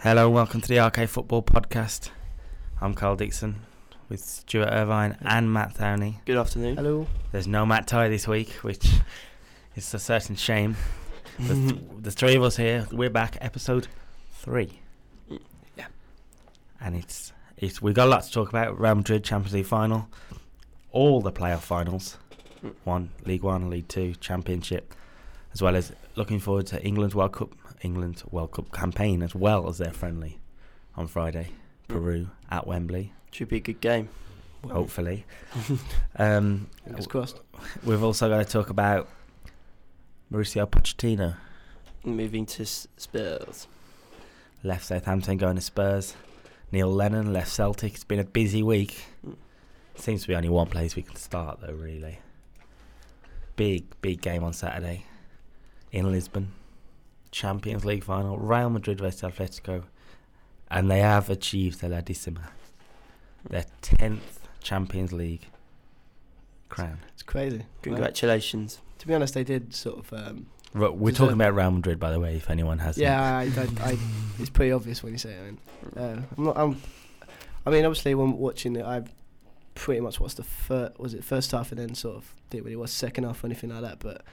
Hello and welcome to the RK Football Podcast. I'm Carl Dixon with Stuart Irvine and Matt Thowney. Good afternoon. Hello. There's no Matt Ty this week, which is a certain shame. The three of us here, we're back, episode 3. Yeah. And it's we've got a lot to talk about. Real Madrid Champions League final, all the playoff finals, League One, League Two, Championship, as well as looking forward to England's World Cup campaign, as well as their friendly on Friday, Peru at Wembley. Should be a good game. Hopefully. Fingers crossed. We've also got to talk about Mauricio Pochettino. Moving to Spurs. Left Southampton, going to Spurs. Neil Lennon left Celtic. It's been a busy week. Seems to be only one place we can start, though, really. Big game on Saturday in Lisbon. Champions League final. Real Madrid versus Atletico. And they have achieved the La Decima. Their 10th Champions League crown. It's crazy. Congratulations. Well, to be honest, they did sort of... We're talking about Real Madrid, by the way, if anyone hasn't. Yeah, it's pretty obvious when you say it. I mean, obviously, when watching it, I pretty much watched the first half and then sort of didn't really watch second half or anything like that. But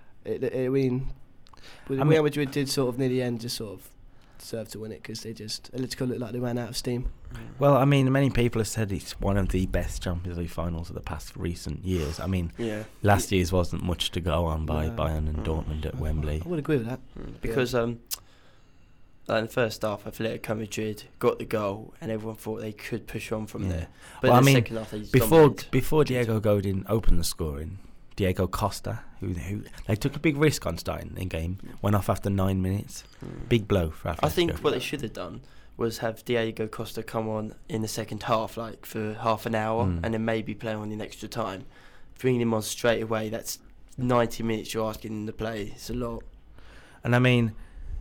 Real Madrid did sort of near the end just sort of deserve to win it because Atletico looked like they ran out of steam. Well, I mean, many people have said it's one of the best Champions League finals of the past recent years. I mean, last year's wasn't much to go on by Bayern and Dortmund at Wembley. I would agree with that. Because in the first half, Atletico Madrid got the goal and everyone thought they could push on from there. But in the second half, they before Diego Godin opened the scoring, Diego Costa, who they took a big risk on starting the game, went off after 9 minutes. Big blow for Atletico. I think what they should have done was have Diego Costa come on in the second half, like for half an hour, and then maybe play on in extra time. Bringing him on straight away, that's 90 minutes you're asking him to play. It's a lot. And I mean,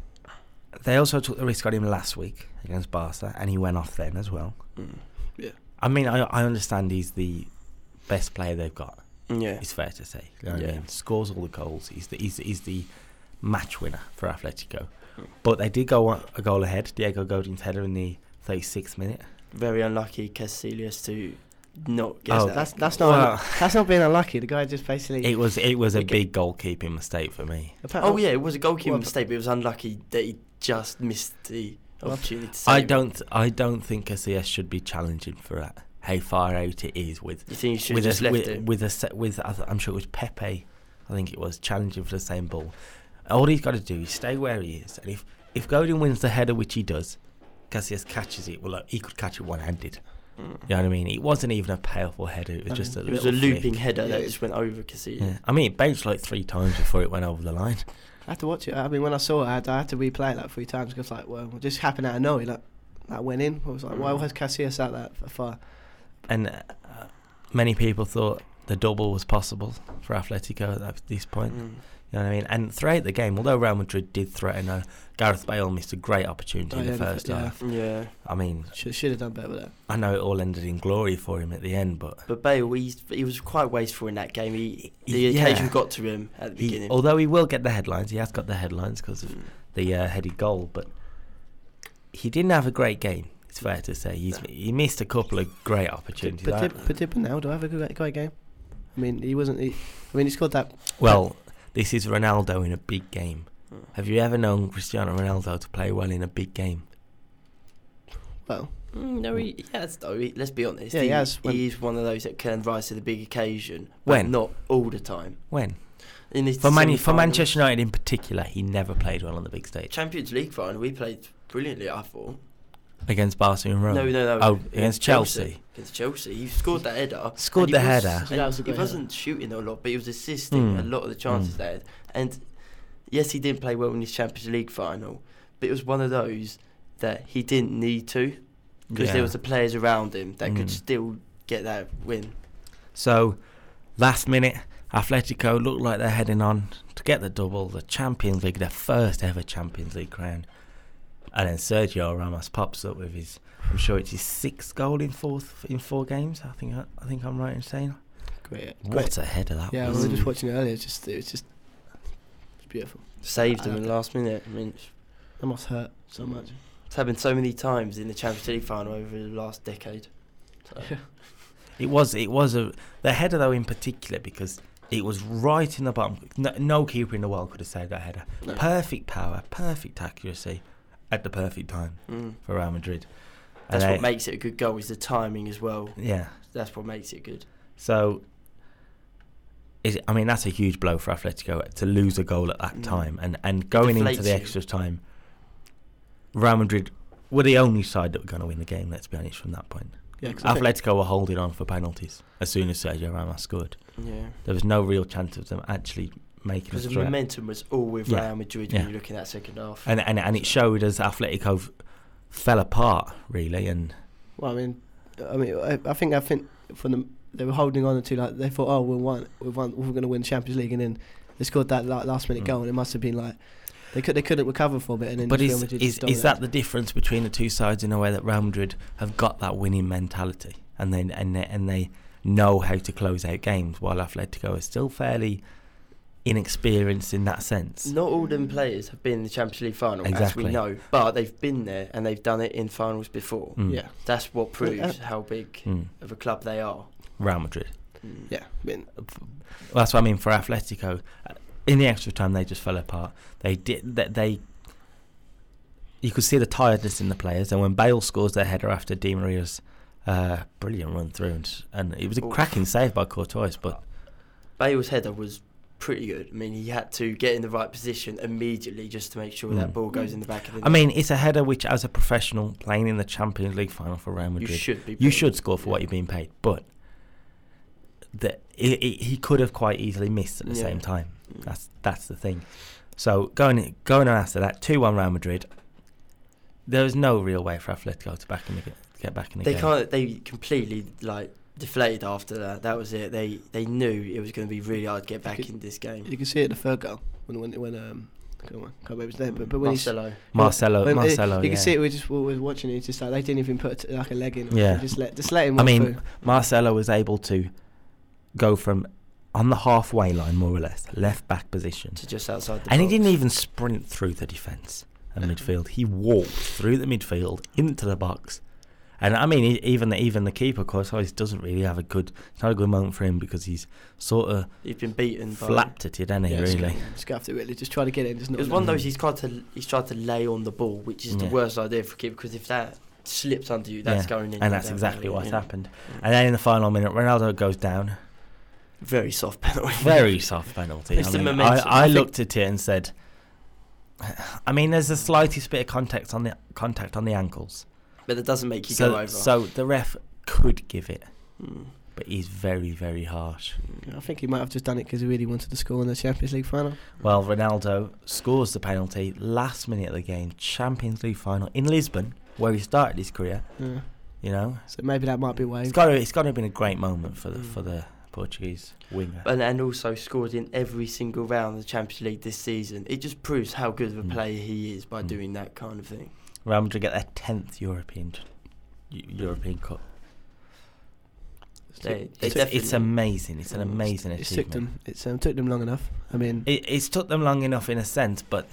they also took the risk on him last week against Barca, and he went off then as well. Yeah. I mean, I understand he's the best player they've got. Yeah, it's fair to say. You know what I mean? Scores all the goals. He's the match winner for Atletico. But they did go a goal ahead. Diego Godin's header in the 36th minute. Very unlucky, Casillas, to not get that. That's not being unlucky. The guy just basically. It was a big goalkeeping mistake for me. It was a goalkeeping mistake, but it was unlucky that he just missed the opportunity to save I don't think Casillas should be challenging for that. How far out it is with. You think you should have just left it? I'm sure it was Pepe. I think it was challenging for the same ball. All he's got to do is stay where he is, and if Godin wins the header, which he does, Casillas catches it. Well, he could catch it one-handed. You know what I mean? It wasn't even a powerful header. It was just a looping header that just went over Casillas. Yeah. I mean, it bounced like 3 times before it went over the line. I had to watch it. I mean, when I saw it, I had to replay it like 3 times because, like, well, it just happened out of nowhere. That went in. I was like, why was Casillas out that far? And many people thought the double was possible for Atletico at this point. You know what I mean? And throughout the game, although Real Madrid did threaten, Gareth Bale missed a great opportunity in the first half. Yeah. I mean, should have done better with that. I know it all ended in glory for him at the end, but Bale, he was quite wasteful in that game. The occasion got to him at the beginning. Although he will get the headlines, he has got the headlines because of the headed goal, but he didn't have a great game. It's fair to say he missed a couple of great opportunities. But did Ronaldo have a great game? I mean, he scored that. Well, this is Ronaldo in a big game. Have you ever known Cristiano Ronaldo to play well in a big game? Well, no, he has though. Let's be honest. Yeah, he has. He's one of those that can rise to the big occasion. When? Not all the time. When? For Manchester United in particular, he never played well on the big stage. Champions League final, we played brilliantly, I thought. Against Barca and Rome? No. Oh, against Chelsea. Against Chelsea. He scored that header. He wasn't shooting a lot, but he was assisting a lot of the chances they had. And yes, he didn't play well in his Champions League final, but it was one of those that he didn't need to because there was the players around him that could still get that win. So, last minute, Atletico looked like they're heading on to get the double, the Champions League, their first ever Champions League crown. And then Sergio Ramos pops up with I'm sure it's his 6th goal in 4 games. I think I'm right in saying. Great. What a header that was. Yeah, we were just watching it earlier. It's beautiful. Saved him in the last minute. I mean, that must hurt so much. It's happened so many times in the Champions League final over the last decade. So. It was the header though in particular, because it was right in the bottom. No keeper in the world could have saved that header. No. Perfect power, perfect accuracy, at the perfect time for Real Madrid. That's what makes it a good goal, is the timing as well. Yeah, that's what makes it good. So, that's a huge blow for Atletico to lose a goal at that time, and going into the extra time, Real Madrid were the only side that were going to win the game. Let's be honest, from that point. Yeah, Atletico were holding on for penalties as soon as Sergio Ramos scored. Yeah, there was no real chance of them actually making a because the threat. momentum was all with Real Madrid when you're looking at that second half, and it showed as Atletico fell apart really. And I think from them, they were holding on to, like, they thought, oh, we're going to win the Champions League, and then they scored that last minute goal, and it must have been like they couldn't recover from it. And then but Real Madrid is that the difference between the two sides, in a way that Real Madrid have got that winning mentality, and they know how to close out games, while Atletico is still fairly inexperienced in that sense? Not all them players have been in the Champions League final, exactly, as we know, but they've been there and they've done it in finals before. Yeah, that's what proves how big of a club they are. Real Madrid. Yeah, that's what I mean for Atletico. In the extra time, they just fell apart. You could see the tiredness in the players, and when Bale scores their header after Di Maria's brilliant run through, and it was a cracking save by Courtois, but Bale's header was pretty good. I mean, he had to get in the right position immediately just to make sure that ball goes in the back of the net. It's a header which, as a professional playing in the Champions League final for Real Madrid, you should score for what you're being paid, but he could have quite easily missed at the same time. That's the thing. So going on after that, 2-1 Real Madrid. There was no real way for Atletico to get back in the game. They completely deflated after that. That was it. They knew it was going to be really hard to get back in this game. You can see it in the third goal when can't remember his name, but when Marcelo. You can see it. We were watching it. It's just like they didn't even put a leg in. Yeah, just let him. Through. Marcelo was able to go from on the halfway line, more or less, left back position, to just outside the box. And he didn't even sprint through the defence and midfield. He walked through the midfield into the box. And even the keeper, of course, doesn't really have it's not a good moment for him, because he's been beaten, flapped at it, hasn't he? Really, just try to get in. It was one of those he's tried to lay on the ball, which is the worst idea for a keeper, because if that slips under you, that's going in. And that's exactly what's happened. And then in the final minute, Ronaldo goes down. Very soft penalty. Very soft penalty. I looked at it and said, there's the slightest bit of contact on the ankles, but it doesn't make you go over. So the ref could give it, but he's very, very harsh. I think he might have just done it because he really wanted to score in the Champions League final. Well, Ronaldo scores the penalty last minute of the game, Champions League final in Lisbon, where he started his career. Yeah. So maybe that might be why. It's got to have been a great moment for the Portuguese winger, and also scored in every single round of the Champions League this season. It just proves how good of a player he is by doing that kind of thing. Real Madrid get their 10th European Cup. It's amazing. It's an amazing achievement. It took them long enough. It's took them long enough in a sense, but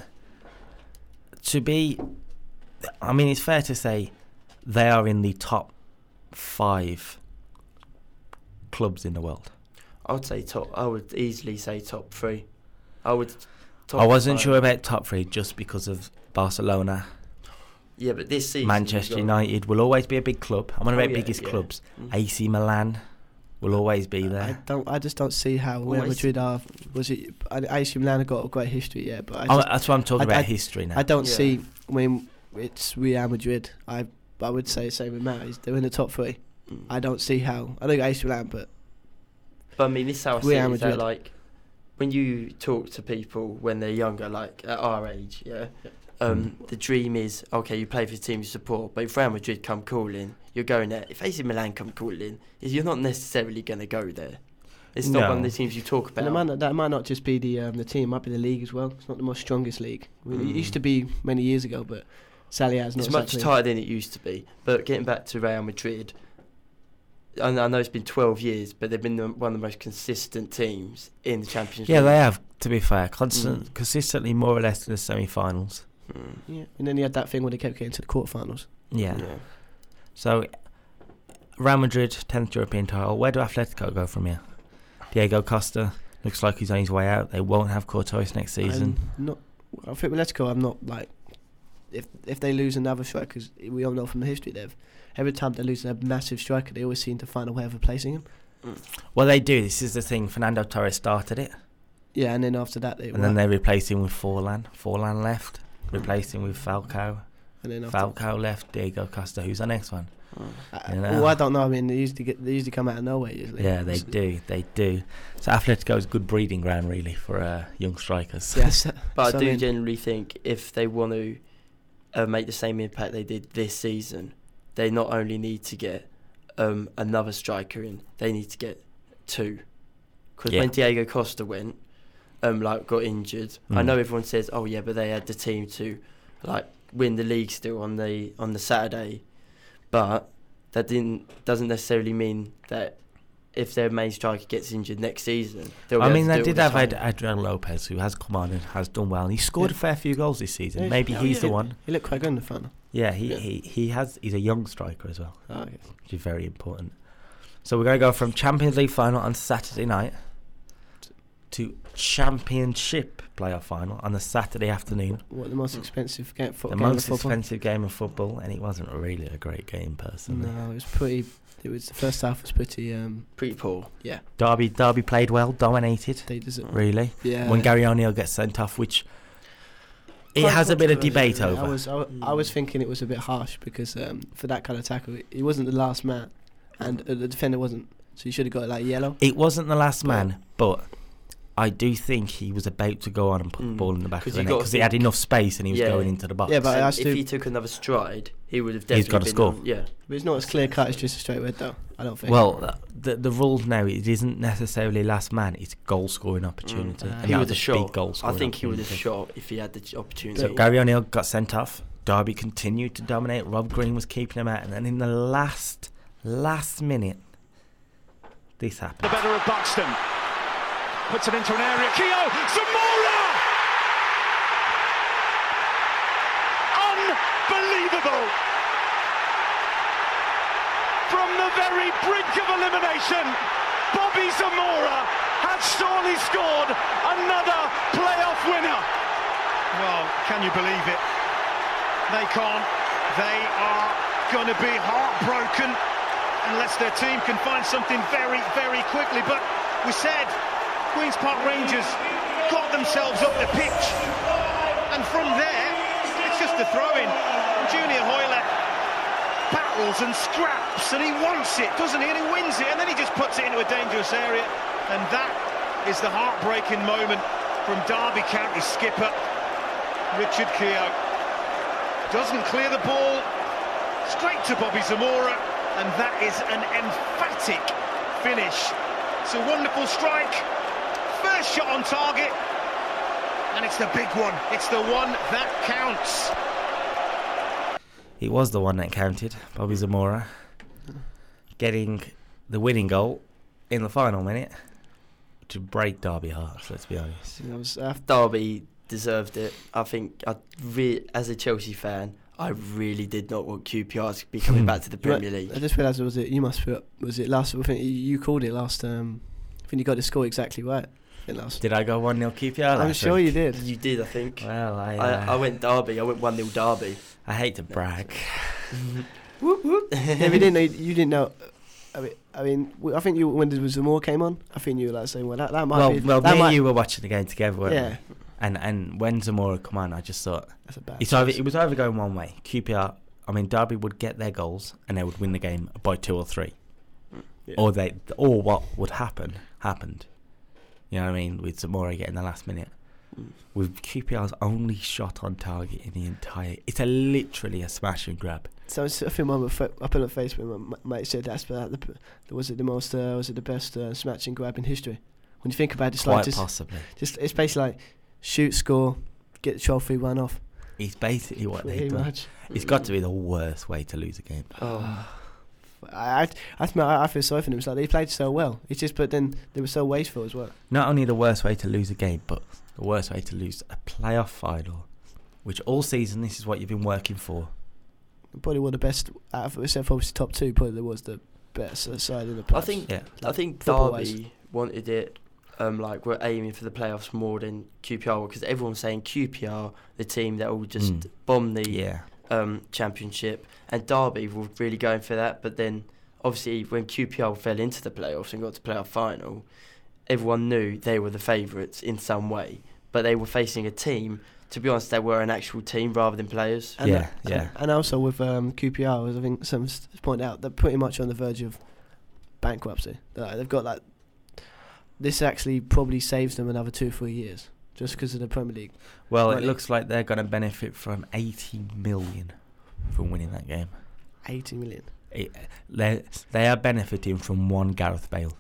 it's fair to say they are in the top 5 clubs in the world. I would easily say top 3. I wasn't sure about top 3 just because of Barcelona. Yeah, but this season Manchester United will always be a big club. I'm on about biggest clubs. AC Milan will always be there. I just don't see how Real Madrid are. AC Milan have got a great history, but that's what I'm talking about, history now. I don't see when it's Real Madrid. I would say the same with Matt. They're in the top 3. I don't see how. I don't got AC Milan, but this is how I see it. Is that, when you talk to people when they're younger, at our age, the dream is, okay, you play for the team you support, but if Real Madrid come calling, you're going there. If AC Milan come calling, you're not necessarily going to go there. It's not one of the teams you talk about. And that might not just be the team, it might be the league as well. It's not the most strongest league. It used to be many years ago, but sadly it's not. It's much tighter than it used to be. But getting back to Real Madrid, I know it's been 12 years, but they've been one of the most consistent teams in the Champions League. Yeah, they have, to be fair. Consistently more or less in the semi-finals. Yeah, and then you had that thing when they kept getting to the quarterfinals. Yeah. So, Real Madrid, 10th European title. Where do Atletico go from here? Diego Costa looks like he's on his way out. They won't have Courtois next season. I think with Atletico, I'm not like... If they lose another striker, because we all know from the history, every time they lose a massive striker, they always seem to find a way of replacing him. Well, they do. This is the thing. Fernando Torres started it. Yeah, and then after that... then they replaced him with Forlan. Forlan left. Replaced him with Falcao. And then Falcao left. Diego Costa. Who's the next one? Well, I don't know. I mean, they usually come out of nowhere. Usually. Yeah, they do. So Atletico is a good breeding ground, really, for young strikers. Yes, but I do generally think if they want to make the same impact they did this season, they not only need to get another striker in, they need to get two. Because when Diego Costa went, got injured, I know everyone says, "Oh yeah," but they had the team to win the league still on the Saturday. But that doesn't necessarily mean that if their main striker gets injured next season, they'll be able to do they it did all the have time. Adrian Lopez, who has come on and has done well. And he scored a fair few goals this season. Yeah, Maybe he's the one. He looked quite good in the final. Yeah, he's a young striker as well, Okay. which is very important. So we're going to go from Champions League final on Saturday night to Championship playoff final on the Saturday afternoon. What, the most expensive game of football? The most expensive game of football, and it wasn't really a great game, personally. No, it was pretty. It was the first half was pretty poor. Yeah. Derby played well, dominated. They deserve. Really. Yeah. When Gary O'Neill gets sent off, which it has a bit of debate over. I was thinking it was a bit harsh because for that kind of tackle, he wasn't the last man, and the defender wasn't. So he should have got yellow. It wasn't the last man, but I do think he was about to go on and put the ball in the back of the net because he had enough space and he was going into the box. Yeah, but if he took another stride, he would have definitely He's got to score. Yeah. But it's not as clear cut as just a straight red, though. I don't think. Well, the rules now, it isn't necessarily last man; it's goal scoring opportunity. And he that would was have a big shot. goal scoring. I think he would have shot if he had the opportunity. So Gary O'Neill got sent off. Derby continued to dominate. Rob Green was keeping him out, and then in the last minute, this happened. The better of Buxton puts it into an area. Keogh Zamora, unbelievable! From the very brink of elimination, Bobby Zamora has surely scored another playoff winner. Well, can you believe it? They can't. They are going to be heartbroken unless their team can find something very, very quickly. But we said Queen's Park Rangers got themselves up the pitch. And from there, it's just a throw-in. Junior Hoylett battles and scraps, and he wants it, doesn't he? And he wins it, and then he just puts it into a dangerous area. And that is the heartbreaking moment from Derby County skipper Richard Keogh. Doesn't clear the ball, straight to Bobby Zamora, and that is an emphatic finish. It's a wonderful strike, first shot on target, and it's the big one. It's the one that counts. It was the one that counted, Bobby Zamora, getting the winning goal in the final minute to break Derby hearts, let's be honest. Derby deserved it. I think, as a Chelsea fan, I really did not want QPR to be coming back to the Premier League. I just realised was it last? I think you called it last. I think you got the score exactly right. Did I go 1-0 QPR? I'm sure you did. You did, I think. Well, I went Derby. I went 1-0 Derby. I hate to brag. Whoop whoop. Yeah, you didn't know. I mean, I think you when Zamora came on, I think you were saying, well, that might be. Well, me and you were watching the game together, weren't yeah. we? And when Zamora come on, I just thought That's a bad it was either going one way. QPR, I mean, Derby would get their goals and they would win the game by 2 or 3, or what would happen happened. You know what I mean? With Zamora getting the last minute. With QPR's only shot on target in the entire... It's literally a smash and grab. So I think I put on Facebook, my mate said was it the best smash and grab in history? When you think about it, it's Quite possibly. It's basically like shoot, score, get the trophy, run off. It's basically what Pretty they've done. much. It's got to be the worst way to lose a game. I feel sorry for them. It's like they played so well. It's just, but then they were so wasteful as well. Not only the worst way to lose a game, but the worst way to lose a playoff final which all season this is what you've been working for. Probably one of the best, except for obviously top two, probably was the best side in the playoffs. I think football-wise. Derby wanted it, like we're aiming for the playoffs more than QPR, because everyone's saying QPR, the team that will just bomb the championship, and Derby were really going for that. But then, obviously, when QPR fell into the playoffs and got to playoff final, everyone knew they were the favourites in some way. But they were facing a team, to be honest, they were an actual team rather than players. And and also with QPR, as I think some pointed out, they're pretty much on the verge of bankruptcy. They've got like, this actually probably saves them another 2 or 3 years just because of the Premier League. Well, it looks like they're going to benefit from 80 million from winning that game. 80 million. They are benefiting from one Gareth Bale.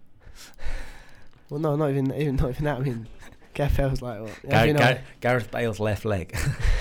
Well, no, not even that. I mean, Gareth Bale's like what? Gareth Bale's left leg.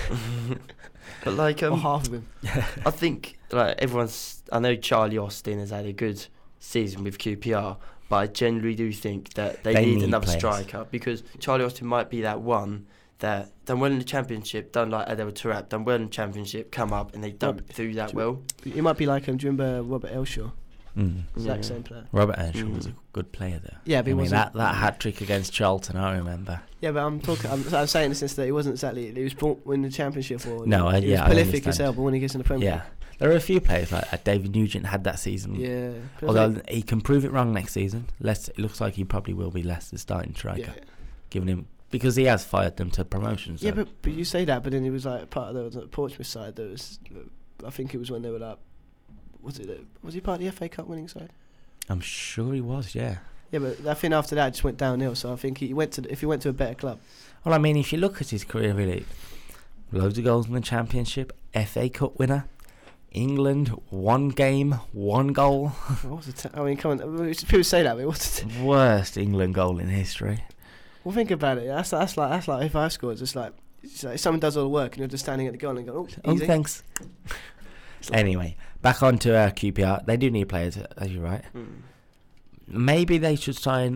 But like, or half of him. I think like I know Charlie Austin has had a good season with QPR, but I generally do think that they need another striker, because Charlie Austin might be that one that done well in the Championship, done like Adel Taarabt, done well in the Championship, come up and they don't do that well. It might be like, do you remember Robert Elshaw? Exact same player. Robert Elshaw was a good player though. Yeah, but that hat trick against Charlton, I remember. Yeah, but I'm saying this instead. It wasn't exactly. He was brought in the Championship or he was prolific as hell, but when he gets in the Premier League. There are a few players like that. David Nugent had that season. Yeah. Although he can prove it wrong next season. It looks like he probably will be Leicester's starting striker. Yeah. Giving him, because he has fired them to promotion. So. Yeah, but you say that, but then he was like part of the Portsmouth side. There was, I think it was when they were like, was he part of the FA Cup winning side? I'm sure he was. Yeah. Yeah, but I think after that it just went downhill. So I think if he went to a better club. Well, I mean, if you look at his career, really, loads of goals in the Championship, FA Cup winner. England, 1 game, 1 goal. I mean, come on. People say that, but what's the worst England goal in history? Well, think about it. That's like if I scored, it's like someone does all the work and you're just standing at the goal and go, oh, easy. Thanks. Anyway, back on to QPR. They do need players, as you're right. Maybe they should sign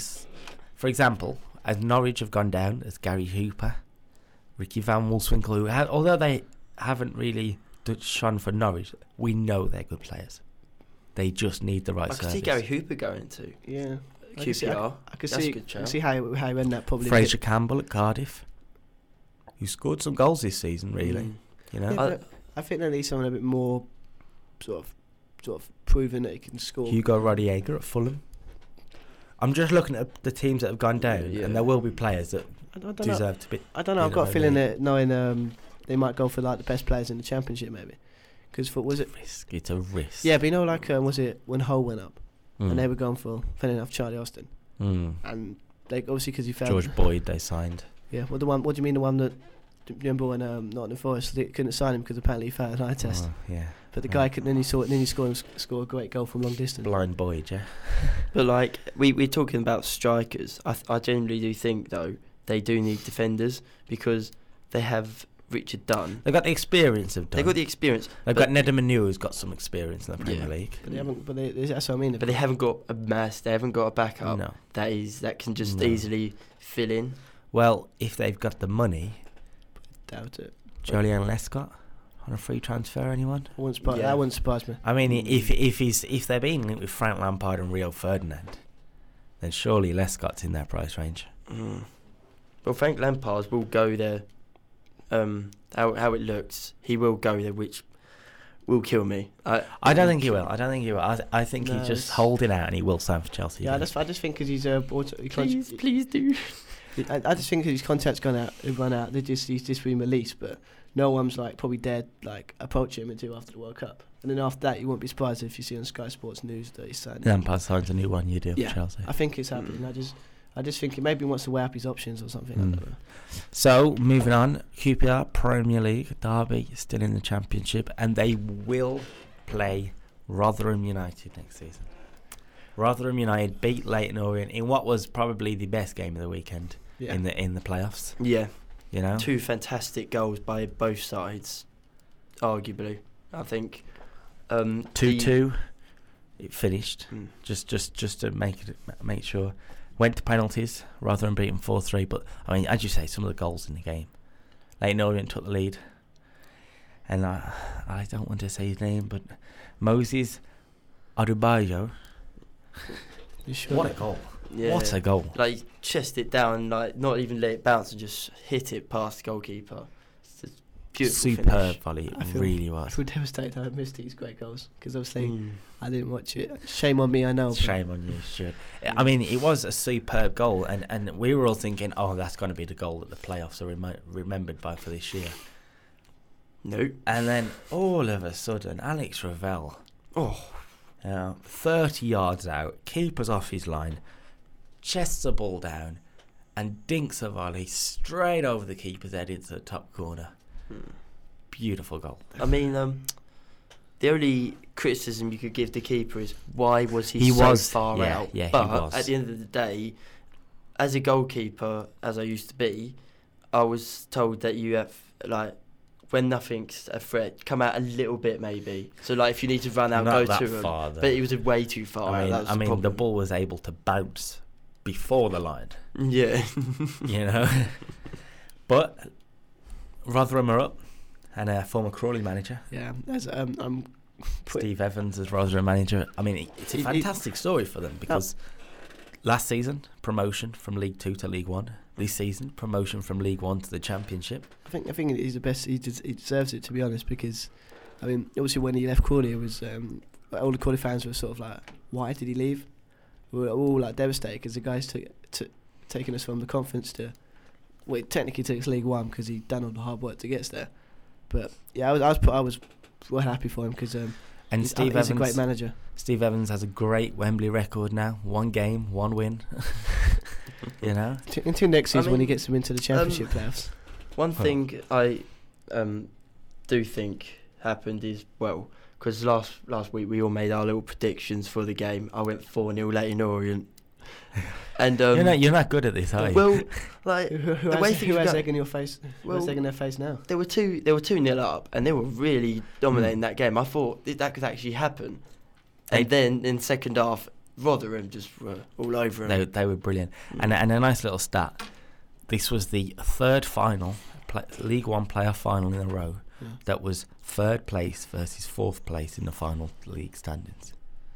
for example, as Norwich have gone down, as Gary Hooper, Ricky Van Wolfswinkel, who although they haven't really shone for Norwich, we know they're good players. They just need the right service. I could see Gary Hooper going to QPR. I could see how he went that probably. Fraser Campbell at Cardiff, who scored some goals this season, really. You know, yeah, I think they need someone a bit more sort of proven that he can score. Hugo Rodallega at Fulham. I'm just looking at the teams that have gone down, and there will be players that deserve to be. I don't know. I've got a feeling that knowing they might go for like the best players in the Championship, maybe. Because was it risk? It's a risk. Yeah, but you know, like was it when Hull went up, and they were going for funny enough Charlie Austin, and they obviously because he fell. George Boyd they signed. Yeah, well, the one. What do you mean the one that? Do you remember when Nottingham Forest couldn't sign him because apparently he failed an eye test? Yeah. But the guy could then he scored a great goal from long distance. Blind Boyd, yeah. But like we're talking about strikers. I generally do think though they do need defenders, because they have Richard Dunn. They've got the experience of Dunn. They've got the experience. They've got Nedum who's got some experience in the Premier League. But they haven't. But that's what I mean. But they haven't got a mass. They haven't got a backup that can just easily fill in. Well, if they've got the money. Doubt it. Julian Lescott on a free transfer, anyone? That wouldn't surprise me. I mean, if they're being linked with Frank Lampard and Rio Ferdinand, then surely Lescott's in their price range. Well, Frank Lampard will go there. How it looks, he will go there, which will kill me. I don't think he will. I think he's just holding out, and he will sign for Chelsea. Yeah, I just think because he's please do. I just think his contract's run out. He's just been released, but no one's like probably dared like approach him until after the World Cup. And then after that, you won't be surprised if you see on Sky Sports News that he's signed. Lampard signs a new 1-year deal for Chelsea. I think it's happening. I just think maybe he wants to weigh up his options or something. I don't know. So moving on, QPR Premier League, Derby still in the Championship, and they will play Rotherham United next season. Rotherham United beat Leyton Orient in what was probably the best game of the weekend in the playoffs. Yeah, you know, 2 fantastic goals by both sides, arguably. I think 2-2. It finished just to make sure. Went to penalties. Rotherham beaten 4-3. But I mean, as you say, some of the goals in the game. Leyton Orient took the lead. And I don't want to say his name, but Moses Adebayo. You sure? What a goal. Yeah. What a goal. Like, he chested it down, like, not even let it bounce and just hit it past the goalkeeper. It's a beautiful Superb finish. volley. It I feel- really I was. feel devastated I missed these great goals because obviously Mm. I didn't watch it. Shame on me, I know. but Shame on you, Stuart. I mean, it was a superb goal, and we were all thinking, oh, that's going to be the goal that the playoffs are remembered by for this year. Nope. And then all of a sudden, Alex Ravel, Oh, 30 yards out, keeper's off his line, chests the ball down, and dinks a volley straight over the keeper's head into the top corner. Beautiful goal. I mean, the only criticism you could give the keeper is why was he He so was, far yeah, out? yeah, he but was. at the end of the day, as a goalkeeper, as I used to be, I was told that you have, like, when nothing's a threat, come out a little bit maybe. So, like, if you need to run out, Not go that to him. far, though. But he was way too far out. That was I mean, the problem. ball was able to bounce before the line, Yeah. you know. But Rotherham are up, and a former Crawley manager, yeah, as I'm Steve Evans, as Rotherham manager. I mean, it's a He- fantastic story for them because last season promotion from League 2 to League 1. This season promotion from League 1 to the Championship. I think he's the best. He deserves it, to be honest, because I mean, obviously when he left Crawley, it was all the Crawley fans were sort of like, why did he leave? We were all like devastated because the guys taking us from the conference to, well, it technically took us League 1 because he'd done all the hard work to get us there. But yeah, I was well happy for him because And he's Steve a great Evans, manager. Steve Evans has a great Wembley record now. 1 game, 1 win. You know. Until next season when he mean, gets them into the Championship playoffs. One thing I do think happened is, well, because last week we all made our little predictions for the game. I went 4-0 Leyton Orient. And You're not good at this, are you? well, like Who the way has things go- egg in your face? Who has Well, egg in their face now? they were 2-0 up, and they were really dominating that game. I thought that could actually happen, and then in second half, Rotherham just were all over them. They were brilliant. And a nice little stat. This was the third final, League 1 playoff final in a row, that was third place versus fourth place in the final league standings.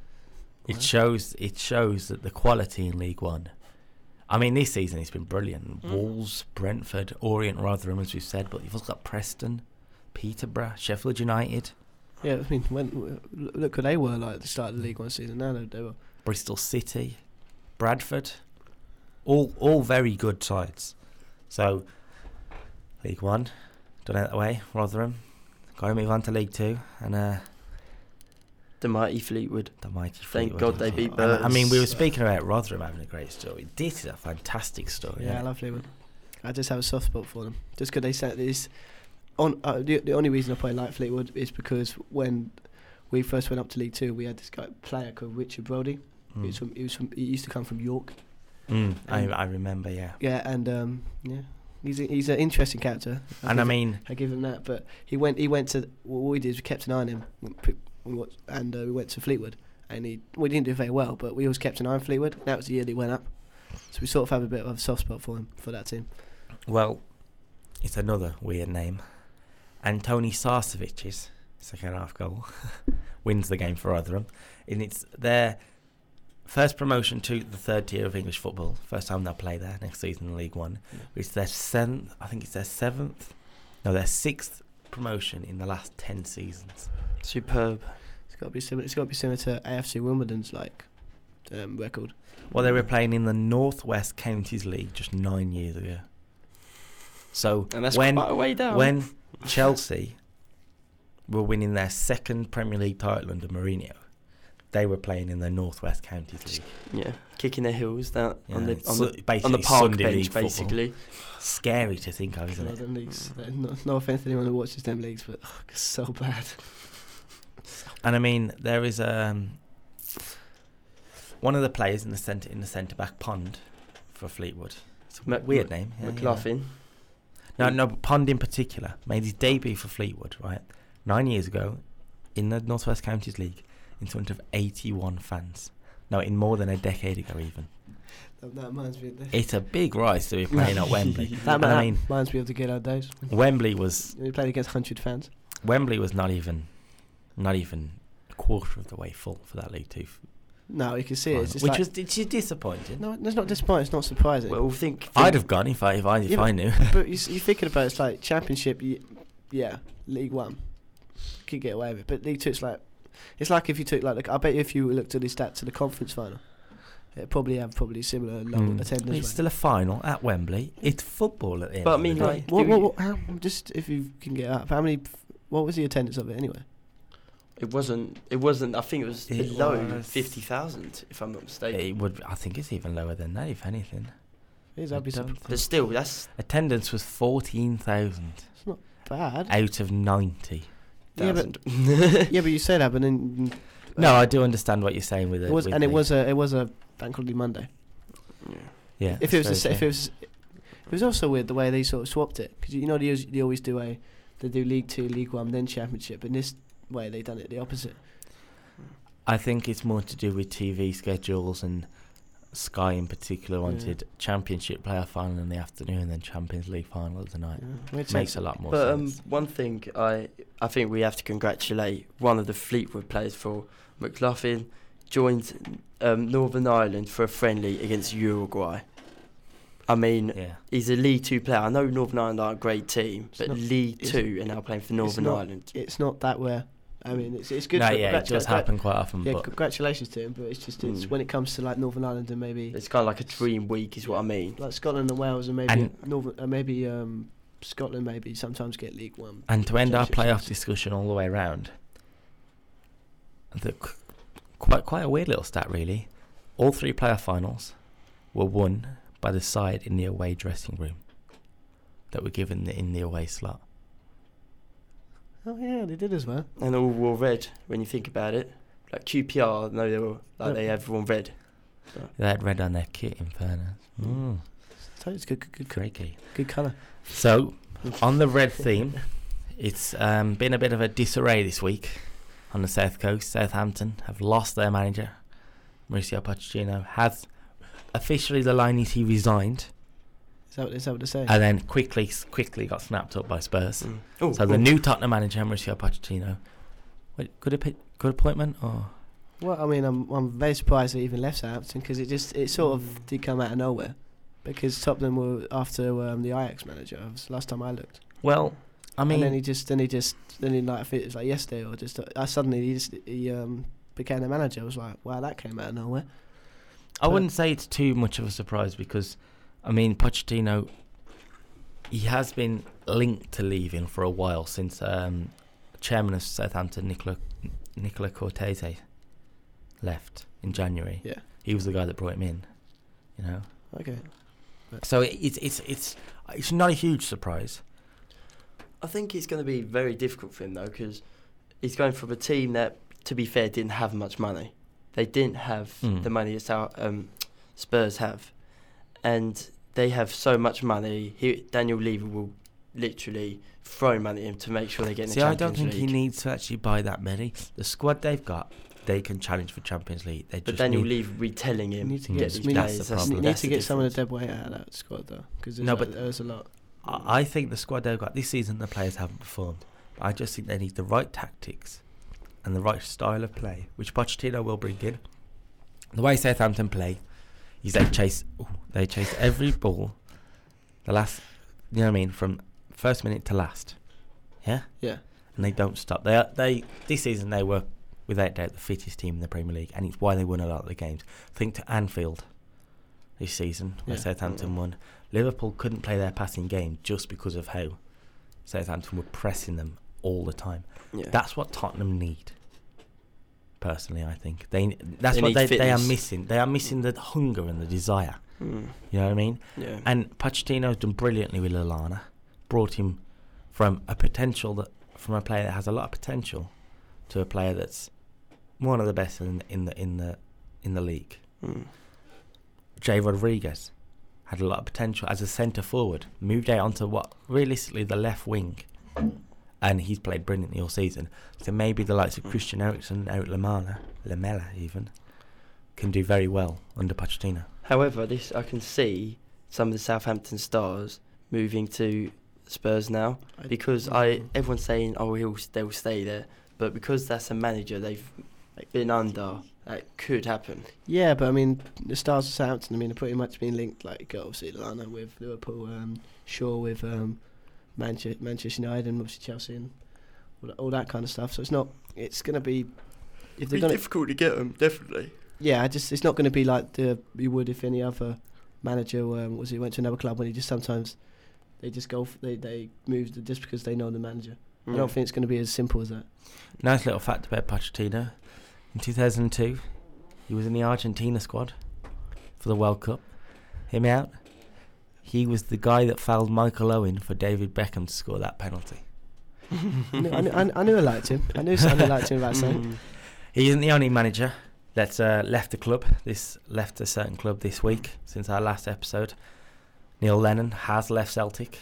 It shows that the quality in League 1. I mean, this season it's been brilliant. Wolves, Brentford, Orient, Rotherham, as we've said, but you've also got Preston, Peterborough, Sheffield United, Yeah, I mean, look who they were like at the start of the League 1 season. Now they were. Bristol City, Bradford, all very good sides. So, League 1, done out the way, Rotherham, got to move on to League 2, and The mighty Fleetwood. the mighty Thank Fleetwood. God they beat And, Burns. I mean, we were speaking about Rotherham having a great story. This is a fantastic story. Yeah, I isn't it? love Fleetwood. I just have a soft spot for them. Just because they said this. The only reason I probably like Fleetwood is because when we first went up to League 2, we had this player called Richard Brody. He used to come from York. I remember, yeah. Yeah, and yeah, he's an interesting character. And I mean, I give him that. But he went to what we did is we kept an eye on him, we went to Fleetwood, and we didn't do very well, but we always kept an eye on Fleetwood. That was the year they went up, so we sort of have a bit of a soft spot for him, for that team. well, it's another weird name. Antoni Sarsevic's second half goal wins the game for Rotherham, and it's their first promotion to the third tier of English football. First time they'll play there next season in League 1. It's their seventh. I think it's their their sixth promotion in the last 10 seasons. Superb. It's got to be similar. It's got to be similar to AFC Wimbledon's record. Well, they were playing in the North West Counties League just 9 years ago. So And that's when quite a way down. when Chelsea were winning their second Premier League title under Mourinho, they were playing in the North West Counties League. Yeah, kicking their heels down Yeah, on the it's basically on the park Sunday bench, League football. basically. Scary to think of, isn't No, it? them leagues. No offense to anyone who watches them leagues, but it's so bad. And I mean, there is one of the players in the centre back Pond for Fleetwood. It's a weird name. Yeah, McLaughlin. No, but Pond in particular made his debut for Fleetwood, right, 9 years ago in the North West Counties League in front of 81 fans. No, in more than a decade ago even. That reminds me of this. It's a big rise to be playing at Wembley. That I mean, reminds me of the good old days. Wembley was We played against 100 fans. not even a quarter of the way full for that League Two. No, you can see it. It's just Which like, was disappointing. no, it's not disappointing. It's not surprising. Well, I'd have gone if I knew. But you're thinking about it's like Championship, yeah, League One, could get away with it. But League Two, it's like if you took I bet you if you looked at the stats of the conference final, it'd probably have similar low attendance. It's still a final at Wembley. It's football at the end. But I of the mean, day. like, How, just if you can get up, how many? What was the attendance of it anyway? It wasn't. I think it was below 50,000, if I'm not mistaken. It would. I think it's even lower than that, if anything. I'd be surprised. But still, that's Attendance was 14,000 It's not bad. out of 90. Yeah, but 1,000. yeah, but you say that, but then No, I do understand what you're saying with it. it was a bank holiday Monday. Yeah. If it was also weird the way they sort of swapped it, because you know they always do they do League Two, League One, then Championship, and this way they done it the opposite. I think it's more to do with TV schedules, and Sky in particular wanted Championship playoff final in the afternoon and then Champions League final of the night. Yeah. Makes a lot more But sense. one thing I think we have to congratulate one of the Fleetwood players for. McLaughlin joined Northern Ireland for a friendly against Uruguay. I mean, he's a League Two player. I know Northern Ireland are a great team, but League Two and now playing for Northern Ireland. It's not that where. I mean, it's good. No, it does happen quite often. Yeah, but congratulations to him. But it's just when it comes to like Northern Ireland and maybe it's kind of like a dream week, is what I mean. Like Scotland and Wales and maybe Scotland maybe sometimes get League One. And to end our playoff discussion all the way around, quite a weird little stat really. All three playoff finals were won by the side in the away dressing room that were given in the away slot. Oh yeah, they did as well. And all wore red when you think about it. Like QPR, no, they were they have everyone red. So. They had red on their kit, in fairness. So it's good Crikey. Good colour. So, on the red theme, it's been a bit of a disarray this week on the South Coast. Southampton have lost their manager, Mauricio Pochettino. Has officially, the line is he resigned. Is that what they're saying? And then quickly got snapped up by Spurs. The new Tottenham manager, Mauricio Pochettino. Wait, good appointment or? Well, I mean, I'm very surprised they even left Southampton because it sort of did come out of nowhere. Because Tottenham were after the Ajax manager. It was last time I looked. Well, I mean, and then he like I think it was like yesterday or just suddenly he became the manager. I was like, wow, that came out of nowhere. I wouldn't say it's too much of a surprise because, I mean, Pochettino, he has been linked to leaving for a while since chairman of Southampton, Nicola Cortese, left in January. Yeah, he was the guy that brought him in. You know. Okay. So it's not a huge surprise. I think it's going to be very difficult for him though, because he's going from a team that, to be fair, didn't have much money. They didn't have the money that Spurs have, and they have so much money. Daniel Levy will literally throw money at him to make sure they get in the Champions League. I don't think he needs to actually buy that many. The squad they've got, they can challenge for Champions League. But Daniel Levy retelling him need to get these players. That's the problem. Need to get some of the dead weight out of that squad though, because there's a lot. I think the squad they've got this season, the players haven't performed. But I just think they need the right tactics and the right style of play, which Pochettino will bring in. The way Southampton play is they chase every ball, the last, you know what I mean, from first minute to last. Yeah? Yeah. And they don't stop. They this season they were without doubt the fittest team in the Premier League, and it's why they won a lot of the games. Think to Anfield this season, where Southampton won. Liverpool couldn't play their passing game just because of how Southampton were pressing them all the time. Yeah. That's what Tottenham need. Personally, I think they are missing. They are missing the hunger and the desire. You know what I mean? Yeah. And Pochettino's done brilliantly with Lallana. Brought him from a player that has a lot of potential to a player that's one of the best in the league. Jay Rodriguez had a lot of potential as a centre forward. Moved out onto what realistically the left wing, and he's played brilliantly all season. So maybe the likes of Christian Eriksen, Lamela even, can do very well under Pochettino. However, I can see some of the Southampton stars moving to Spurs now because everyone's saying, they'll stay there, but because that's a manager they've been under, that could happen. Yeah, but I mean, the stars of Southampton, I mean, are pretty much been linked, like obviously Lallana with Liverpool, Shaw with Manchester United, and obviously Chelsea and all that kind of stuff. So it's going to be, if they're going difficult to get them, definitely. Yeah, it's not going to be like you would if any other manager went to another club when sometimes they just they move just because they know the manager. I don't think it's going to be as simple as that. Nice little fact about Pochettino. In 2002, he was in the Argentina squad for the World Cup. Hear me out. He was the guy that fouled Michael Owen for David Beckham to score that penalty. I knew I liked him. I knew something liked him about saying. He isn't the only manager that's left a certain club this week since our last episode. Neil Lennon has left Celtic.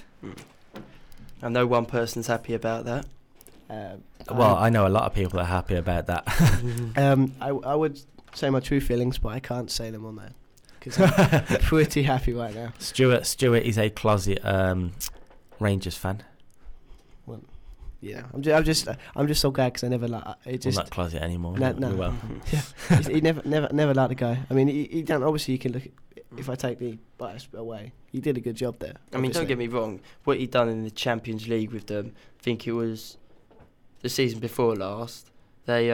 I know one person's happy about that. I know a lot of people are happy about that. I would say my true feelings, but I can't say them on there because I'm pretty happy right now. Stuart is a closet Rangers fan. Well, yeah, I'm just so glad because I never it. Well, not closet anymore. No. You're welcome. Yeah, he never liked the guy. I mean, he done. Obviously, you can look. If I take the bias away, he did a good job there. I mean, don't get me wrong. What he done in the Champions League with them, I think it was the season before last. They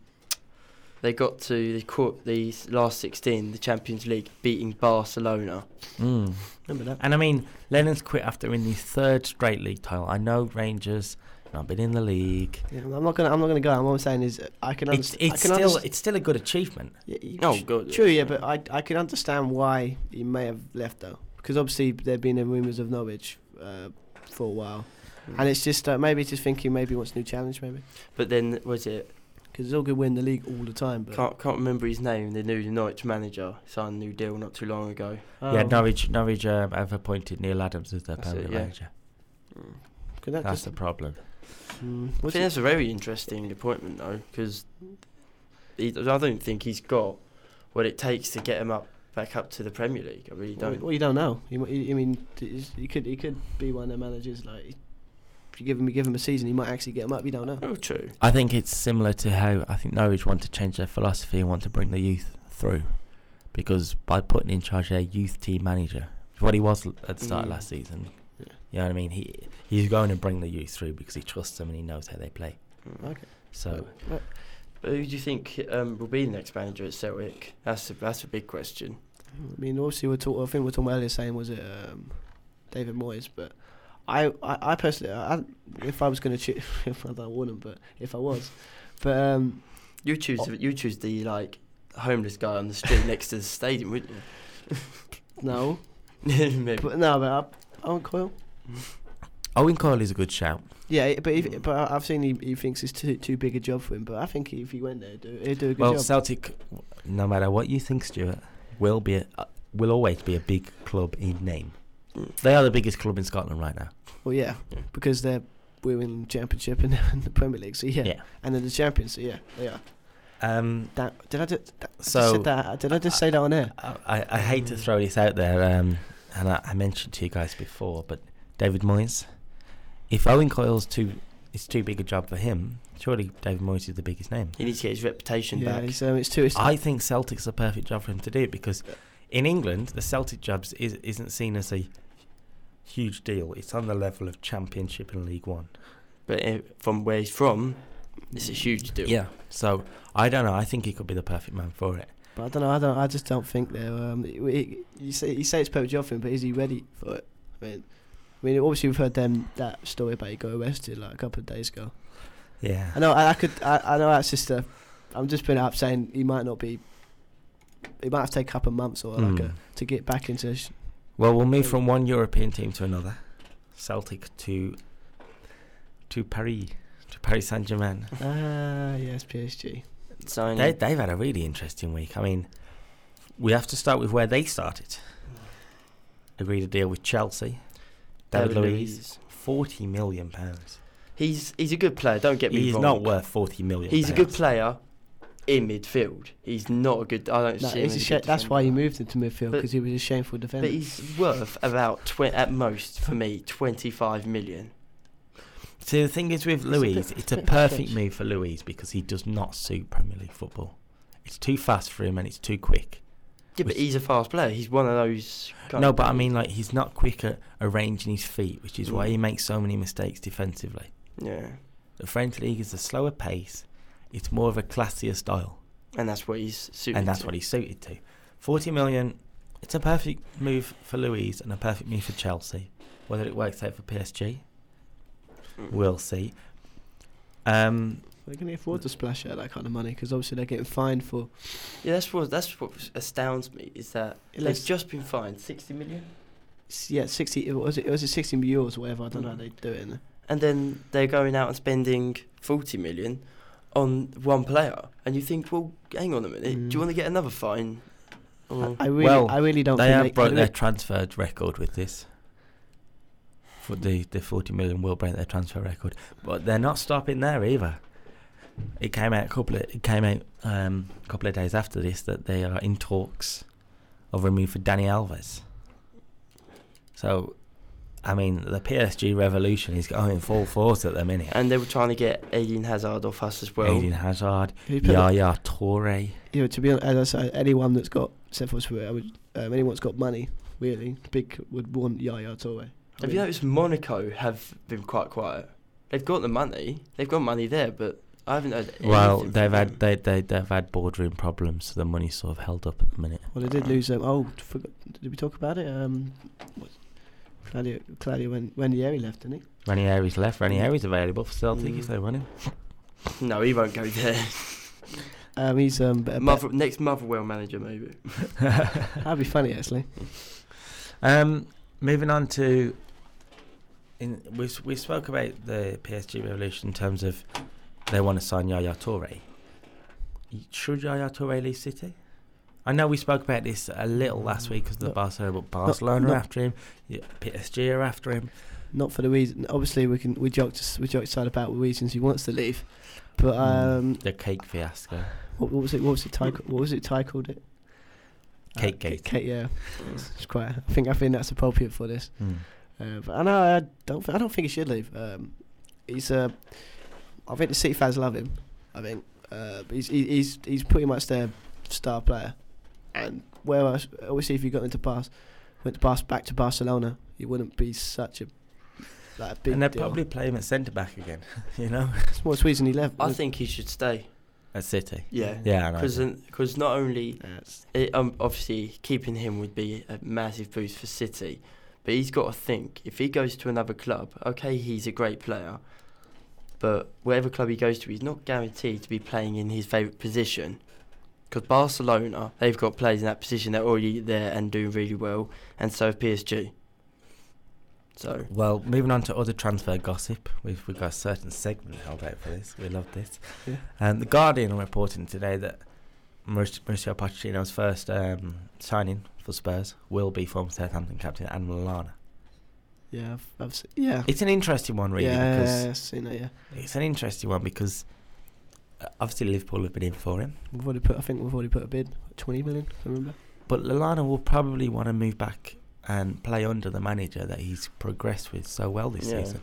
got to the last 16, the Champions League, beating Barcelona. Remember that? And I mean, Lennon's quit after winning his third straight league title. I know Rangers not been in the league. Yeah, I'm not gonna go. What I'm saying is, I can understand. It's still a good achievement. Yeah, good. True, yeah, but I can understand why he may have left though, because obviously there've been rumours of Norwich for a while, and it's just maybe just thinking maybe he wants a new challenge, maybe. But then was it? Because it's all good win the league all the time. But Can't remember his name. The new Norwich manager signed a new deal not too long ago. Yeah, Norwich have appointed Neil Adams as their permanent manager. That's the problem. I think that's a very interesting appointment though, because I don't think he's got what it takes to get him back up to the Premier League. I really don't. Well, you don't know. I mean, he could be one of their managers. Like, if you give him a season, he might actually get him up. You don't know. Oh, true. I think it's similar to how I think Norwich want to change their philosophy and want to bring the youth through, because by putting in charge their youth team manager, what he was at the start of last season. Yeah. You know what I mean? He's going to bring the youth through because he trusts them and he knows how they play. Okay. So, but who do you think will be the next manager at Celtic? That's a big question. I mean, obviously I think we're talking earlier saying was it David Moyes, but I personally, if I was going to choose, I wouldn't, but if I was, but you choose the like homeless guy on the street next to the stadium, wouldn't you? No, maybe. But Owen Coyle. Owen Coyle is a good shout. Yeah, but I've seen he thinks it's too big a job for him. But I think if he went there, he'd do a good job. Well, Celtic, no matter what you think, Stuart, will always be a big club in name. They are the biggest club in Scotland right now. Well, yeah, because we're in the Championship and the Premier League, so yeah, and then the Champions, so yeah, they are. Did I just say that on air? I hate to throw this out there, and I mentioned to you guys before, but David Moyes, if Owen Coyle's it's too big a job for him, surely David Moyes is the biggest name. He needs to get his reputation back. I think Celtic's the perfect job for him to do it, because in England the Celtic jobs isn't seen as a huge deal. It's on the level of Championship and League One. But from where he's from, it's a huge deal. Yeah. So I don't know. I think he could be the perfect man for it. But I don't know. I just don't think they're. You say it's perfect job for him, but is he ready for it? I mean, obviously we've heard that story about he got arrested like a couple of days ago. Yeah. I know. I know that's just I'm just putting it up saying he might not be. He might have to take a couple of months or to get back into. Well, we'll move from one European team to another. Celtic to Paris Saint-Germain. Yes, PSG. They've had a really interesting week. I mean, we have to start with where they started. Agreed a deal with Chelsea. David Luiz, £40 million. He's a good player. Don't get me wrong. He's not worth £40 million. He's a good player, in midfield. He's not a good. I don't see him. As a good that's why he defender. moved into midfield, because he was a shameful defender. But he's worth about at most for me 25 million. See, the thing is with Luiz, it's a perfect move for Luiz because he does not suit Premier League football. It's too fast for him and it's too quick. Yeah, but he's a fast player. He's one of those. No, but I mean, like, he's not quick at arranging his feet, which is why he makes so many mistakes defensively. Yeah. The French league is a slower pace. It's more of a classier style. And that's what he's suited And that's to. what he's suited to. 40 million, it's a perfect move for Luiz and a perfect move for Chelsea. Whether it works out for PSG, we'll see. They're going to afford to splash out that kind of money, because obviously they're getting fined for. Yeah, that's what astounds me, is that they've just been fined 60 million. Yeah, 60. Was it 60 euros or whatever? I don't know how they do it. And then they're going out and spending 40 million on one player, and you think, well, hang on a minute, do you want to get another fine? I really don't. They think have broke their transfer record with this. For the 40 million will break their transfer record, but they're not stopping there either. It came out a couple of days after this that they are in talks of a move for Dani Alves. So, I mean, the PSG revolution is going full force at the minute. And they were trying to get Eden Hazard off us as well. Eden Hazard, Yaya Toure. Yeah, to be honest, as I say, anyone that's got, anyone that's got money, really, would want Yaya Toure. Have you noticed Monaco have been quite quiet? They've got the money. They've got money there, but I haven't heard anything. Well, they've had boardroom problems, so the money's sort of held up at the minute. Well, they did lose. Did we talk about it? Claudio when Ranieri left, didn't he? Ranieri's left. Ranieri's available for Celtic if they want him. No, he won't go there. He's next Motherwell manager, maybe. That'd be funny, actually. Moving on to. We spoke about the PSG revolution in terms of they want to sign Yaya Toure. Should Yaya Toure leave City? I know we spoke about this a little last week because of the Barcelona, but Barcelona are after him, PSG are after him. Not for the reason. Obviously, we joked aside about the reasons he wants to leave, but the cake fiasco. What was it? What was it? Ty called it. Cake gate. Cake, yeah. It's quite. I think that's appropriate for this. But I don't think he should leave. I think the City fans love him. I think he's pretty much their star player. And whereas obviously if you went back to Barcelona, it wouldn't be such a big and they'd deal. probably play him at centre back again. You know, It's more reason he left. I think he should stay. at City. Yeah, I know. Because not only obviously keeping him would be a massive boost for City, but he's got to think if he goes to another club. Okay, he's a great player, but whatever club he goes to, he's not guaranteed to be playing in his favourite position. Because Barcelona, they've got players in that position that are already there and doing really well, and so have PSG. So, well, moving on to other transfer gossip, we've got a certain segment held out for this. We love this. Yeah. And the Guardian are reporting today that Mauricio Pochettino's first signing for Spurs will be former Southampton captain Adam Lallana. Yeah, I've seen, yeah. It's an interesting one, really. Yeah, because I've seen that. Yeah, it's an interesting one because obviously Liverpool have been in for him, I think we've already put a bid, 20 million. I remember. but Lallana will probably want to move back and play under the manager that he's progressed with so well this season.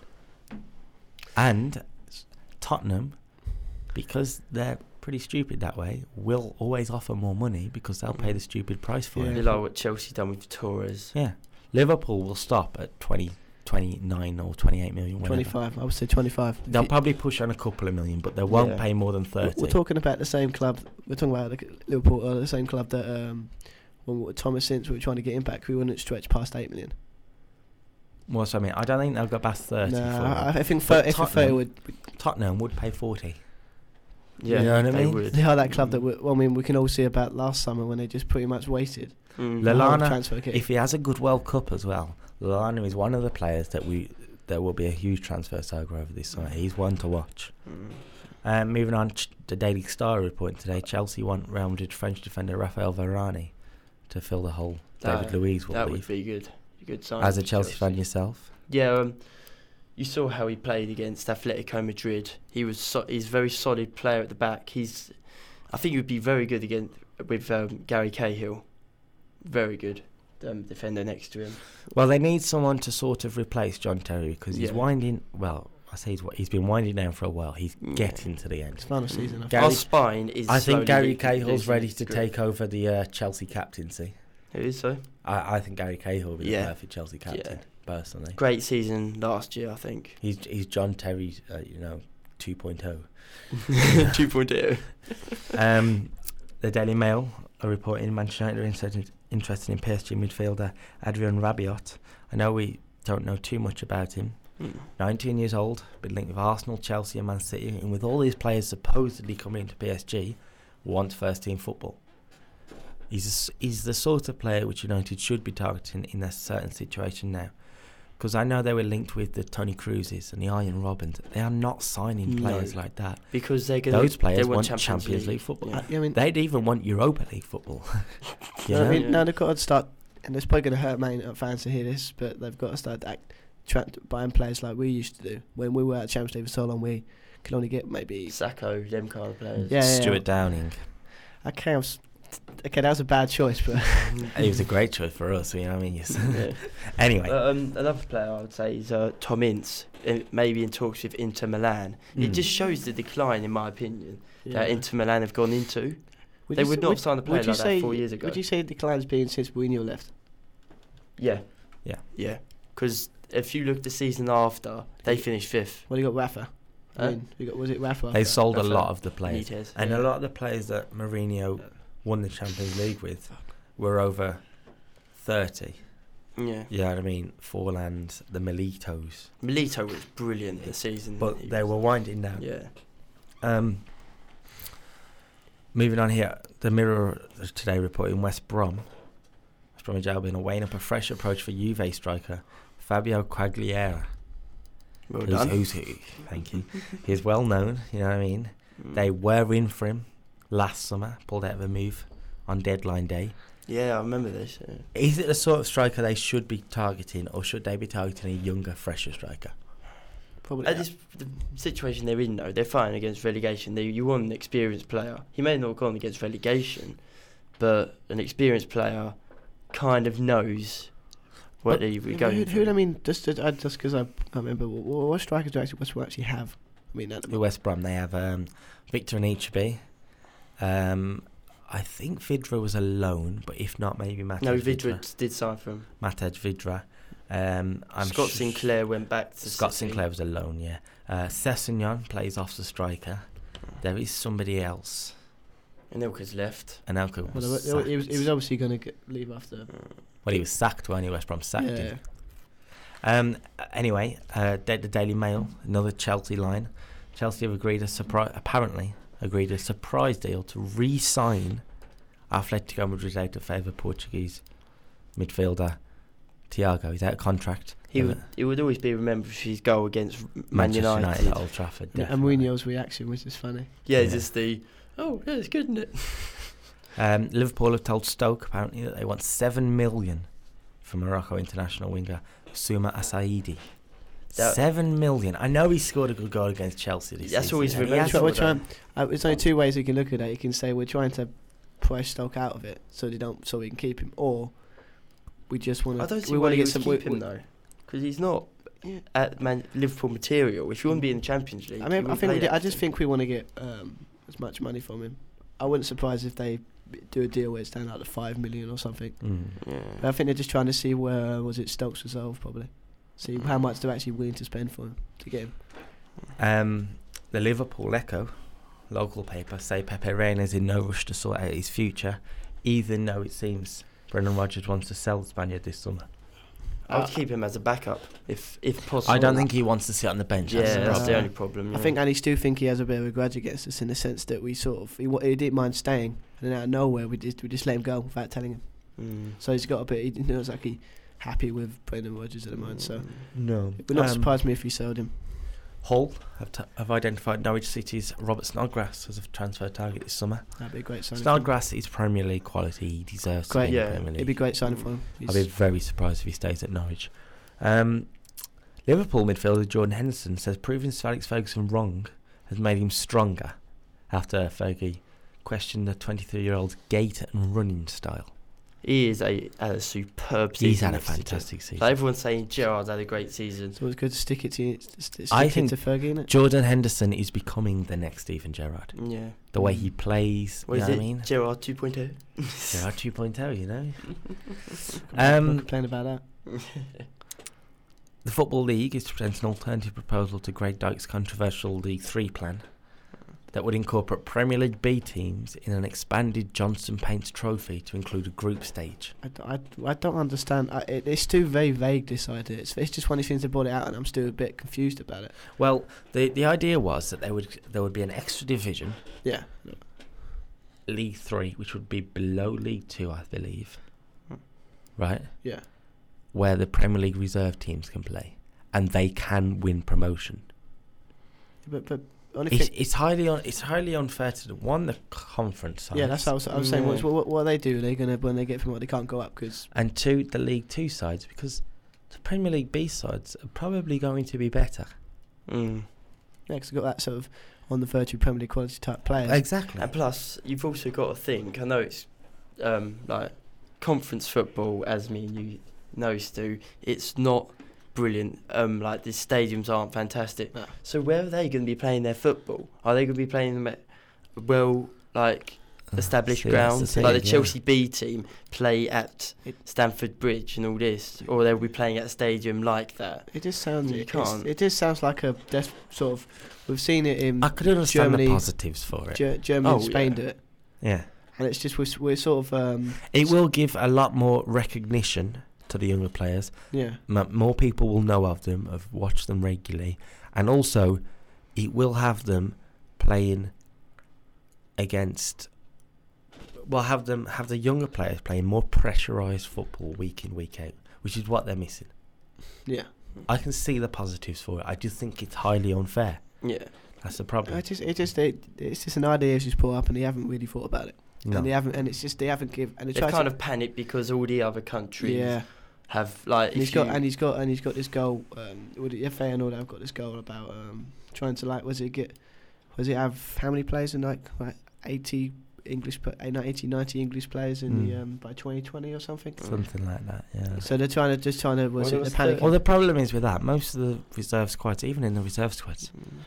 And Tottenham, because they're pretty stupid that way, will always offer more money because they'll pay the stupid price for you it. like what Chelsea done with Torres. Yeah. Liverpool will stop at 29 or 28 million. Whatever. 25. I would say 25. They'll probably push on a couple of million, but they won't pay more than 30. We're talking about the same club. We're talking about Liverpool, the same club that when Thomas since we were trying to get him back, we wouldn't stretch past 8 million. What's I mean? I don't think they'll go past 30. I think 30 would. Tottenham would pay 40. Yeah, you know what I mean? would. They are that club that we can all see about last summer when they just pretty much wasted. Lallana, transfer kit. if he has a good World Cup as well, Lallana is one of the players that will be a huge transfer saga over this summer. He's one to watch. Moving on, the Daily Star report today, Chelsea want Real Madrid French defender Raphael Varane to fill the hole. David Luiz will That leave. would be good. Good sign. As a Chelsea fan yourself? Yeah, you saw how he played against Atletico Madrid. He's a very solid player at the back. I think he would be very good again with Gary Cahill. Very good defender next to him. Well, they need someone to sort of replace John Terry because he's Yeah. winding. Well, I say he's been winding down for a while. He's getting to the end. It's final season. I think. Gary- Our spine is. I think slowly Gary Cahill's losing ready its to grip. take over the Chelsea captaincy. It is so. I think Gary Cahill will be Yeah. the perfect Chelsea captain, personally. Great season last year, I think. He's John Terry, 2.0. 2.0. The Daily Mail are reporting Manchester United are interested in PSG midfielder Adrien Rabiot. I know we don't know too much about him. 19 years old, been linked with Arsenal, Chelsea and Man City, and with all these players supposedly coming into PSG, wants first team football. He's the sort of player which United should be targeting in a certain situation now. Because I know they were linked with the Tony Cruises and the Ian Robbins. They are not signing players like that. Because they're going. Those players they want Champions League football. Yeah. I mean, They'd even want Europa League football. you I know? mean, now they've got to start, and it's probably going to hurt Man United fans to hear this, but they've got to start buying players like we used to do. When we were at Champions League for so long, we could only get maybe... Sacco, them kind of players. Yeah. Stuart Downing. Okay, that was a bad choice, but... He was a great choice for us, you know what I mean? Yes. Yeah. Anyway. Another player I would say is Tom Ince, maybe in talks with Inter Milan. It just shows the decline, in my opinion, that Inter Milan have gone into. They would not have signed a player like that 4 years ago. Would you say the decline's been since Mourinho left? Yeah. Yeah. Yeah. Because if you look the season after, they finished fifth. Well, you got Rafa. Was it Rafa? They sold a Rafa lot of the players. Benitez, And yeah. a lot of the players that Mourinho won the Champions League with were over 30. Yeah. You know what I mean? Forland, the Militos. Milito was brilliant this season. But they were winding down. Yeah. Moving on here, the Mirror today reporting West Bromwich Albion are weighing up a fresh approach for Juve striker Fabio Quagliarella. Well done. Thank you. He's well known, you know what I mean? They were in for him last summer, pulled out of a move on deadline day. Yeah, I remember this. Yeah. Is it the sort of striker they should be targeting, or should they be targeting a younger, fresher striker? Probably. At the situation they're in, though, they're fighting against relegation. You want an experienced player. He may not have gone against relegation, but an experienced player kind of knows what they're going Who for. I mean, just because I remember, what strikers do West Brom actually have? I mean, The West Brom, they have Victor Anichebe. I think Vidra was a loan, but if not, maybe Matej No, Vidra. Vidra did sign for him. Matej Vidra. Scott Sinclair went back to Scott City. Sinclair was a loan, yeah. Sessegnon plays off the striker. There is somebody else. Anelka's left. Anelka was Well, sacked. he was obviously going to leave after. Well, he was sacked when West Brom sacked Yeah. him. Anyway, the Daily Mail, another Chelsea line. Chelsea have apparently agreed a surprise deal to re-sign Atletico Madrid out to favour Portuguese midfielder Thiago. He's out of contract. He would always be remembered for his goal against Man Manchester United at United. Old Trafford. And definitely. Mourinho's reaction was just funny. Yeah, just it's good, isn't it? Liverpool have told Stoke apparently that they want 7 million for Morocco international winger Souma Assaidi. 7 million. I know he scored a good goal against Chelsea this That's season. always and he revenge. has- We're trying. There's only two ways you can look at it. You can say we're trying to price Stoke out of it so we can keep him, or we just want I don't to. see We why want to you get would some. keep him though, because he's not at Liverpool material. If you want to be in the Champions League, I mean, I just think we want to get as much money from him. I wouldn't surprise if they do a deal where it's down to 5 million or something. But I think they're just trying to see where Stoke's resolve probably. See how much they're actually willing to spend for him to get him. The Liverpool Echo, local paper, say Pepe Reina is in no rush to sort out his future, even though it seems Brendan Rodgers wants to sell the Spaniard this summer. I would keep him as a backup if possible. I don't think he wants to sit on the bench. Yeah, that's the that's problem. the only problem. I think, and I still think he has a bit of a grudge against us in the sense that we sort of he didn't mind staying, and then out of nowhere we just let him go without telling him. So he's got a bit. He knows like he happy with Brendan Rodgers at the moment. So No. it would not surprise me if he sold him. Hull have identified Norwich City's Robert Snodgrass as a transfer target this summer. That'd be a great signing. Snodgrass is Premier League quality. He deserves to Great, be in yeah. the Premier League. It'd be a great signing for him. I'll be very surprised if he stays at Norwich. Liverpool midfielder Jordan Henderson says proving Sir Alex Ferguson wrong has made him stronger after Fergie question the 23-year-old's gait and running style. He is a superb season. He's had a next season. fantastic season. So everyone's saying Gerrard's had a great season. So it's good to stick it to I think to Fergie, innit? Jordan Henderson is becoming the next Steven Gerrard. Yeah. The way he plays, What you is know it? what I mean? Gerrard 2.0? Gerrard 2.0, you know? I'm complaining about that. The Football League is to present an alternative proposal to Greg Dyke's controversial League 3 plan that would incorporate Premier League B teams in an expanded Johnston Paints Trophy to include a group stage. I don't understand. It's too very vague, this idea. It's just one of these things they brought it out, and I'm still a bit confused about it. Well, the idea was that there would be an extra division, Yeah. League 3, which would be below League 2, I believe. Right? Yeah. Where the Premier League reserve teams can play, and they can win promotion. But It's highly unfair to the conference sides. yeah, that's what I was saying. What they do? They're gonna, when they get promoted, they can't go up because. And two, the League 2 sides, because the Premier League B sides are probably going to be better. Yeah, because they've got that sort of on the verge of Premier League quality type players. Exactly. And plus, you've also got to think, I know it's like conference football, as me and you know, Stu, it's not brilliant. Like the stadiums aren't fantastic. No. So where are they going to be playing their football? Are they going to be playing them at established grounds? Like the Chelsea B team play at Stamford Bridge and all this, or they'll be playing at a stadium like that. It just sounds. You can't. It just sounds like a sort of. We've seen it in. I could understand Germany, the positives for it. Germany and Spain do it. Yeah. And it's just we're sort of. It will give a lot more recognition to the younger players. Yeah. More people will know of them, have watched them regularly, and also it will have them playing against. Well, have the younger players playing more pressurised football week in, week out, which is what they're missing. Yeah. I can see the positives for it. I just think it's highly unfair. Yeah. That's the problem. It's just an idea she's put up, and they haven't really thought about it. No. And they haven't given. And They've kind of panicked because all the other countries. Yeah. Have like And he's got this goal. With the FA and all that, I've got this goal about trying to have how many players in like 80 90 English players in the by 2020 or something. Something like that. Yeah. So they're trying to they're panicking. Well, the problem is with that. Most of the reserve squads, even in the reserve squads,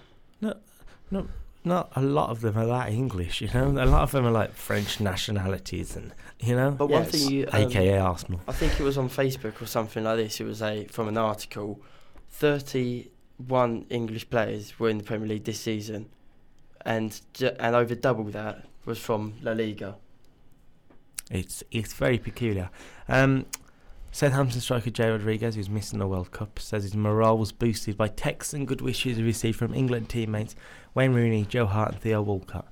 not a lot of them are that English. You know, a lot of them are like French nationalities, and you know. But one thing, AKA Arsenal. I think it was on Facebook or something like this. It was from an article. 31 English players were in the Premier League this season, and over double that was from La Liga. It's very peculiar. Southampton striker Jay Rodriguez, who's missing the World Cup, says his morale was boosted by texts and good wishes he received from England teammates Wayne Rooney, Joe Hart and Theo Walcott.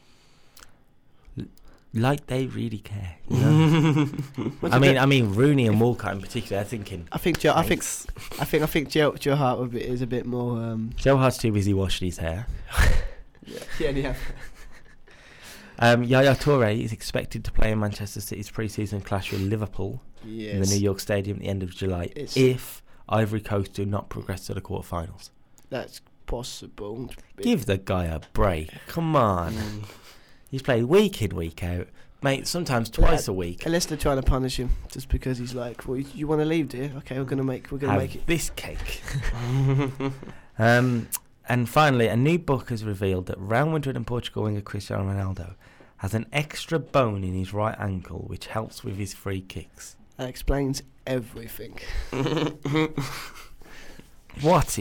Like they really care, you know? I mean Rooney and Walcott in particular. I think Joe Hart is a bit more. Joe Hart's too busy washing his hair. Yeah. Yaya Toure is expected to play in Manchester City's pre-season clash with Liverpool in the New York Stadium at the end of July if Ivory Coast do not progress to the quarterfinals. That's possible. Give the guy a break. Come on. He's played week in, week out. Mate, sometimes twice a week. Unless they're trying to punish him just because he's like, well, you want to leave, dear? Okay, we're gonna make it. This cake. And finally, a new book has revealed that Real Madrid and Portugal winger Cristiano Ronaldo has an extra bone in his right ankle, which helps with his free kicks. That explains everything. What?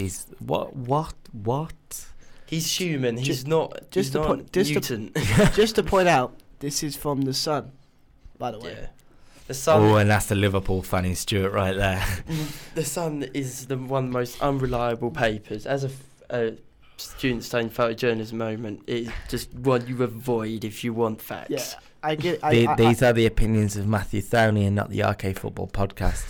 He's human. He's not. Just to point out, this is from The Sun, by the way. Yeah. The Sun. Oh, and that's the Liverpool fan in Stuart right there. The Sun is one of the most unreliable papers. As a student studying photojournalism moment, it's just what you avoid if you want facts. Yeah, I get. These are the opinions of Matthew Thowney and not the RK Football Podcast.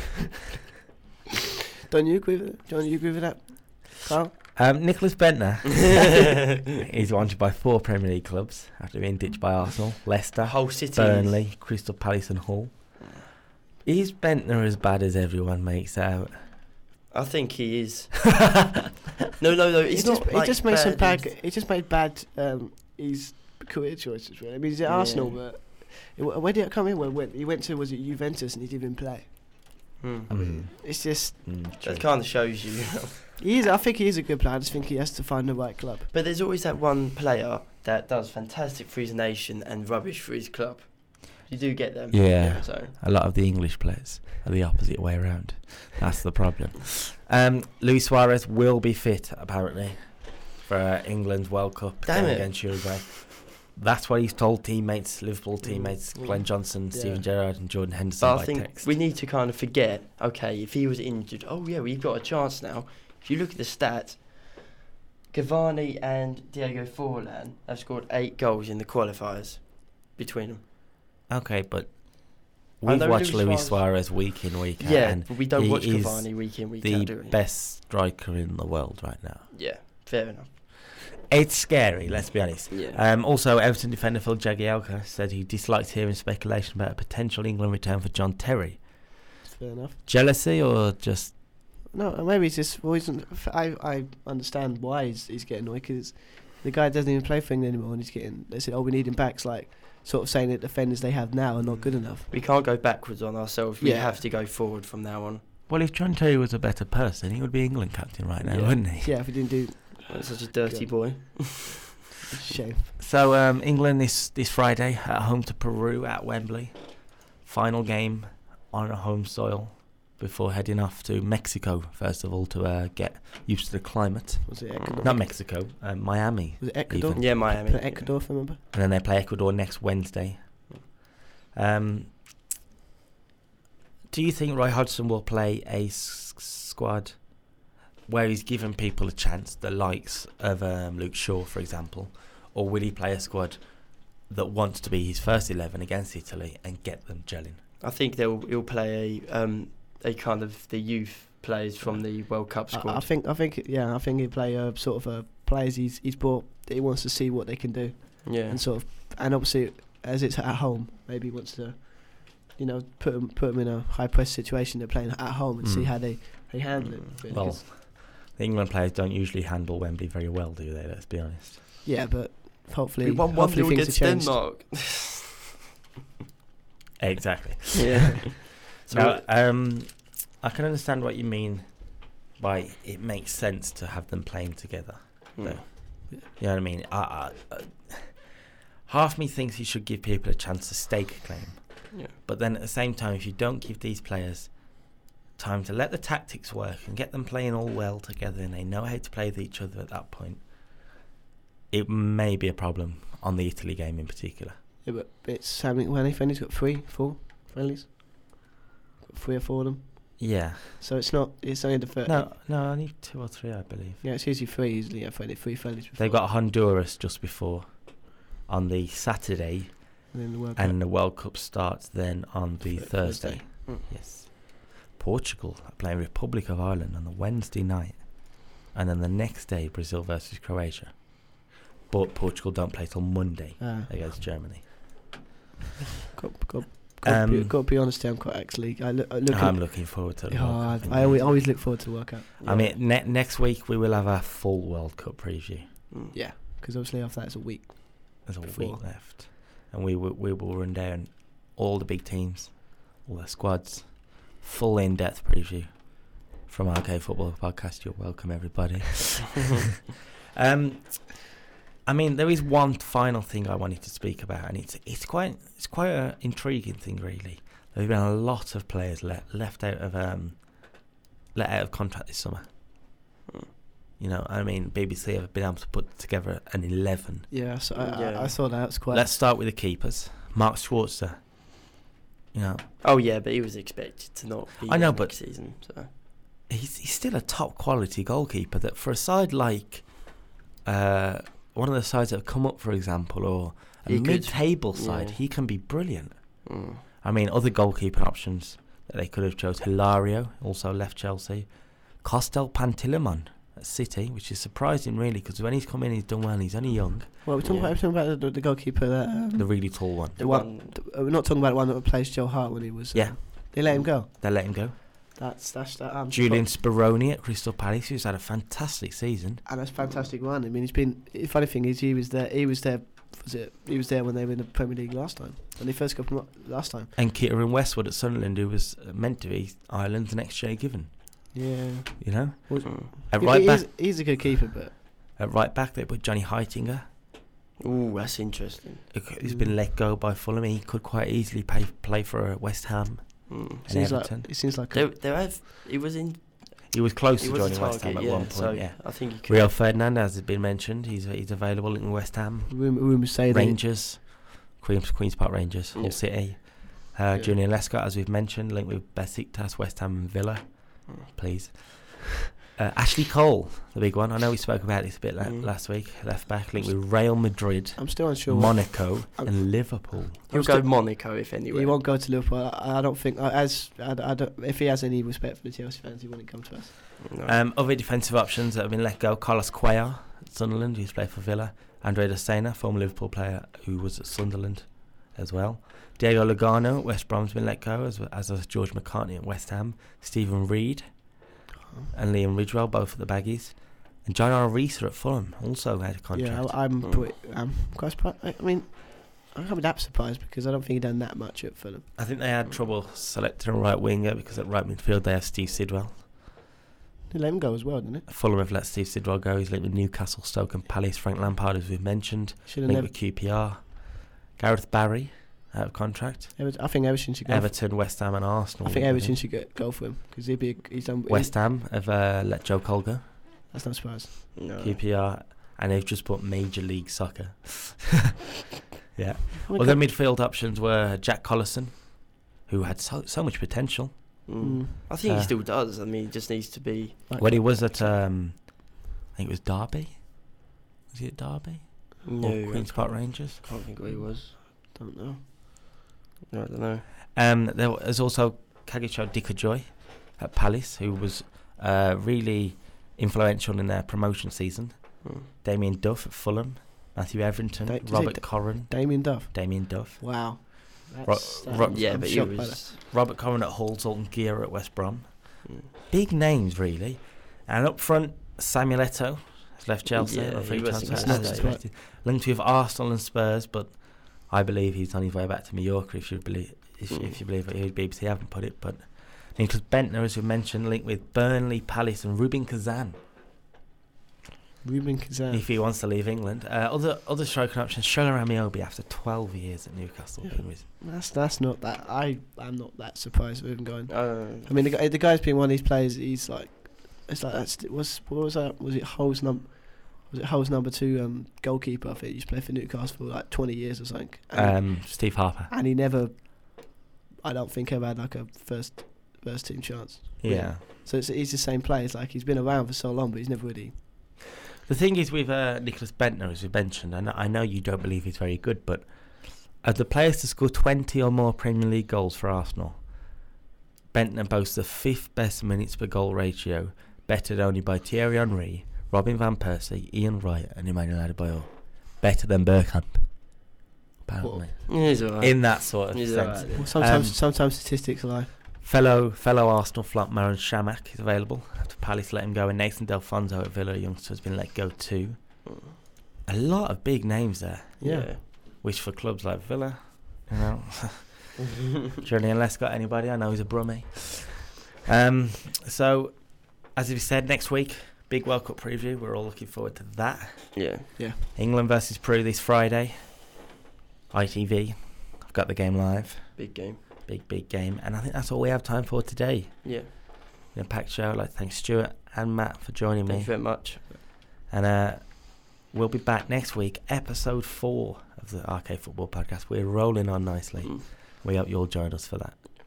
Don't you agree with that, Carl? Nicholas Bentner is wanted by 4 Premier League clubs after being ditched by Arsenal, Leicester, Hull City, Burnley, Crystal Palace and Hull. Is Bentner as bad as everyone makes out? I think he is. No. He's not. He just made some bad. He just made bad. He's career choices, really. I mean, he's at Arsenal, but where did it come in? When he went to, was it Juventus, and he didn't even play? It's just that kind of shows you. I think he is a good player. I just think he has to find the right club. But there's always that one player that does fantastic for his nation and rubbish for his club. You do get them. Yeah. So A lot of the English players are the opposite way around. That's the problem. Luis Suarez will be fit, apparently, for England's World Cup Damn game it. against Uruguay. That's what he's told teammates, Liverpool teammates, Glenn Johnson, Steven Gerrard and Jordan Henderson but by I think text. we need to kind of forget, okay, if he was injured, we've got a chance now. If you look at the stats, Cavani and Diego Forlan have scored 8 goals in the qualifiers between them. Okay, but I we've know watched Luis Luis Suarez- Suarez week in, week out. Yeah, and but we don't he watch is Cavani week in, week the out, do we? best striker in the world right now. Yeah, fair enough. It's scary, let's be honest. Yeah. Also, Everton defender Phil Jagielka said he disliked hearing speculation about a potential England return for John Terry. Fair enough. Jealousy or just... No, maybe it's just. I understand why he's getting annoyed, because the guy doesn't even play for England anymore, and he's getting. They said, we need him back. It's like sort of saying that defenders they have now are not good enough. We can't go backwards on ourselves. We Yeah. have to go forward from now on. Well, if John Terry was a better person, he would be England captain right now, Yeah. wouldn't he? Yeah, if he didn't do. Such a dirty God. boy. Shame. So, England this Friday at home to Peru at Wembley. Final game on a home soil before heading off to Mexico, first of all, to get used to the climate. Was it Ecuador? Not Mexico, Miami. Was it Ecuador? even. Yeah, Miami. Play Ecuador, if I remember. And then they play Ecuador next Wednesday. Do you think Roy Hodgson will play a squad where he's given people a chance, the likes of Luke Shaw, for example, or will he play a squad that wants to be his first 11 against Italy and get them gelling? I think he'll play a kind of the youth players from the World Cup squad. I think he'll play sort of players he's brought that he wants to see what they can do, Yeah. and obviously as it's at home, maybe he wants to, put them in a high press situation. They're playing at home and see how they handle it. Really, Well, 'cause- the England players don't usually handle Wembley very well, do they? Let's be honest. yeah, but hopefully, We won 1-0 hopefully things against have changed. Denmark. Exactly. Yeah. Now, I can understand what you mean by it makes sense to have them playing together. Mm. You know what I mean? Half me thinks you should give people a chance to stake a claim. Yeah. But then at the same time, if you don't give these players time to let the tactics work and get them playing all well together and they know how to play with each other at that point, it may be a problem on the Italy game in particular. Yeah, but it's how many friendlies? Got 3, 4 friendlies. Got 3 or 4 of them. Yeah. So it's not. It's only the first. No, only 2 or 3, I believe. Yeah, it's usually 3. Usually, yeah, 3 friendlies. Before. They've got Honduras just before on the Saturday, And then the World Cup. and the World Cup starts then on the Thursday. Mm. Yes. Portugal are playing Republic of Ireland on the Wednesday night, and then the next day Brazil versus Croatia. But Portugal don't play till Monday against Germany. Got to be honest, I'm quite actually. I'm looking forward to the World Cup. I always look forward to the World Cup. I mean, next week we will have a full World Cup preview. Mm. Yeah, because obviously after that it's a week. There's a Before. week left, and we will run down all the big teams, all the squads, full in-depth preview from RK Football Podcast. You're welcome, everybody. I mean, there is one final thing I wanted to speak about, and it's quite an intriguing thing, really. There's been a lot of players let out of contract this summer. You know, I mean, BBC have been able to put together an 11. Yeah, so Yeah. I thought that was quite. Let's start with the keepers. Mark Schwarzer. You know, Oh yeah, but he was expected to not be I know, there but next season. So. he's still a top quality goalkeeper. That for a side like one of the sides that have come up, for example, or a He could- mid-table side, yeah. he can be brilliant. Mm. I mean, other goalkeeping options that they could have chose: Hilario, also left Chelsea; Costel Pantilimon at City, which is surprising, really, because when he's come in, he's done well. And he's only young. Well, we're talking about the goalkeeper that. The really tall one. The one. We're not talking about the one that replaced Joe Hart when he was. Yeah. They let him go. They let him go. That's Julian Speroni at Crystal Palace, who's had a fantastic season. And that's a fantastic run. I mean, he's been. The funny thing is, he was their He was there when they were in the Premier League last time, when they first got promoted last time. And Keaton Westwood at Sunderland, who was meant to be Ireland's next Jay Given. Yeah. You know? Mm. At right back, he's a good keeper, but at right back they put Johnny Heitinger. Ooh, that's interesting. He's been let go by Fulham. He could quite easily play for West Ham and Everton. It seems like he was in. He was close He to was a joining West Ham target, at one point. so Yeah, I think he could. Rio Ferdinand has been mentioned. He's available in West Ham, rumors say Rangers, Queens Park Rangers, Hull Yeah. City. Yeah. Julian Lescott, as we've mentioned, linked with Besiktas, West Ham, and Villa. Please. Ashley Cole, the big one. I know we spoke about this a bit last week. Left back, linked with Real Madrid, I'm still unsure. Monaco, and Liverpool. He'll go Monaco if anywhere. He won't go to Liverpool. I don't think. I don't. If he has any respect for the Chelsea fans, he wouldn't come to us. No. Other defensive options that have been let go: Carlos Cuellar at Sunderland, who's played for Villa; Andre Sena, former Liverpool player who was at Sunderland as well; Diego Lugano at West Brom's been let go, as was George McCartney at West Ham; Stephen Reed and Liam Ridgewell, both at the Baggies; and John Arisa at Fulham also had a contract. Yeah, I'm quite surprised. I mean, I can't be that surprised because I don't think he done that much at Fulham. I think they had trouble selecting a right winger because at right midfield they have Steve Sidwell. They let him go as well, didn't it? Fulham have let Steve Sidwell go. He's linked with Newcastle, Stoke and Palace. Frank Lampard, as we've mentioned, Should have linked never. with QPR. Gareth Barry, out of contract. I think Everton should go. Everton, West Ham and Arsenal. I think Everton should go for him because he's done. West Ham have let Joe Cole go. That's not surprised. No. QPR, and they've just put Major League Soccer. Yeah. Oh my Other God. midfield options were Jack Collison, who had so much potential. I think he still does. I mean, he just needs to be. When he was at, I think it was Derby. Was he at Derby? No, Or Queens Park Rangers? Can't think where he was. Don't know. No, I don't know. There was also Kagicho Dikajoy at Palace, who was really influential in their promotion season. Damien Duff at Fulham, Matthew Everington, Robert Corran. Damien Duff. Damien Duff. Wow. Yeah, I'm but he shocked by was. Robert Corran at Hull, Zoltan Gear at West Brom. Big names, really. And up front, Samuel Eto'o has left Chelsea. Yeah, on free he was transfer. excited. Linked with Arsenal and Spurs, but I believe he's on his way back to Mallorca. If you believe what BBC haven't put it, but Nicholas Bentner, as we mentioned, linked with Burnley, Palace, and Rubin Kazan. Ruben Kazan. If he wants to leave England, other striking options: Shola Amiobi after 12 years at Newcastle. Yeah. That's not that. I'm not that surprised with him going. I I mean, the guy's been one of these players. He's like, it's like what was that? Was it Hull's number 2 goalkeeper? I think he used to play for Newcastle for like 20 years or something. Steve Harper. And he never, I don't think, ever had like a first team chance. Yeah. So he's the same player. It's like he's been around for so long, but he's never really. The thing is with Nicholas Bentner, as we mentioned, I know you don't believe he's very good, but of the players to score 20 or more Premier League goals for Arsenal, Bentner boasts the 5th best minutes per goal ratio, bettered only by Thierry Henry, Robin Van Persie, Ian Wright and Emmanuel Adebayor. Better than Bergkamp, apparently. He's alright. In that sort of He's sense. alright. Well, sometimes statistics lie. Fellow Arsenal flop Maron Shamak is available after Palace let him go, and Nathan Delfonso at Villa, youngster, has been let go too. A lot of big names there, Yeah. which for clubs like Villa, you know, Julian Lescott, anybody? I know he's a Brummie. So, as we said, next week, big World Cup preview. We're all looking forward to that. Yeah. England versus Peru this Friday. ITV. I've got the game live. Big game. Big game. And I think that's all we have time for today. Yeah. In a packed show. I'd like to thank Stuart and Matt for joining Thank me. you very much. And we'll be back next week, episode 4 of the RK Football Podcast. We're rolling on nicely. We hope you'll join us for that.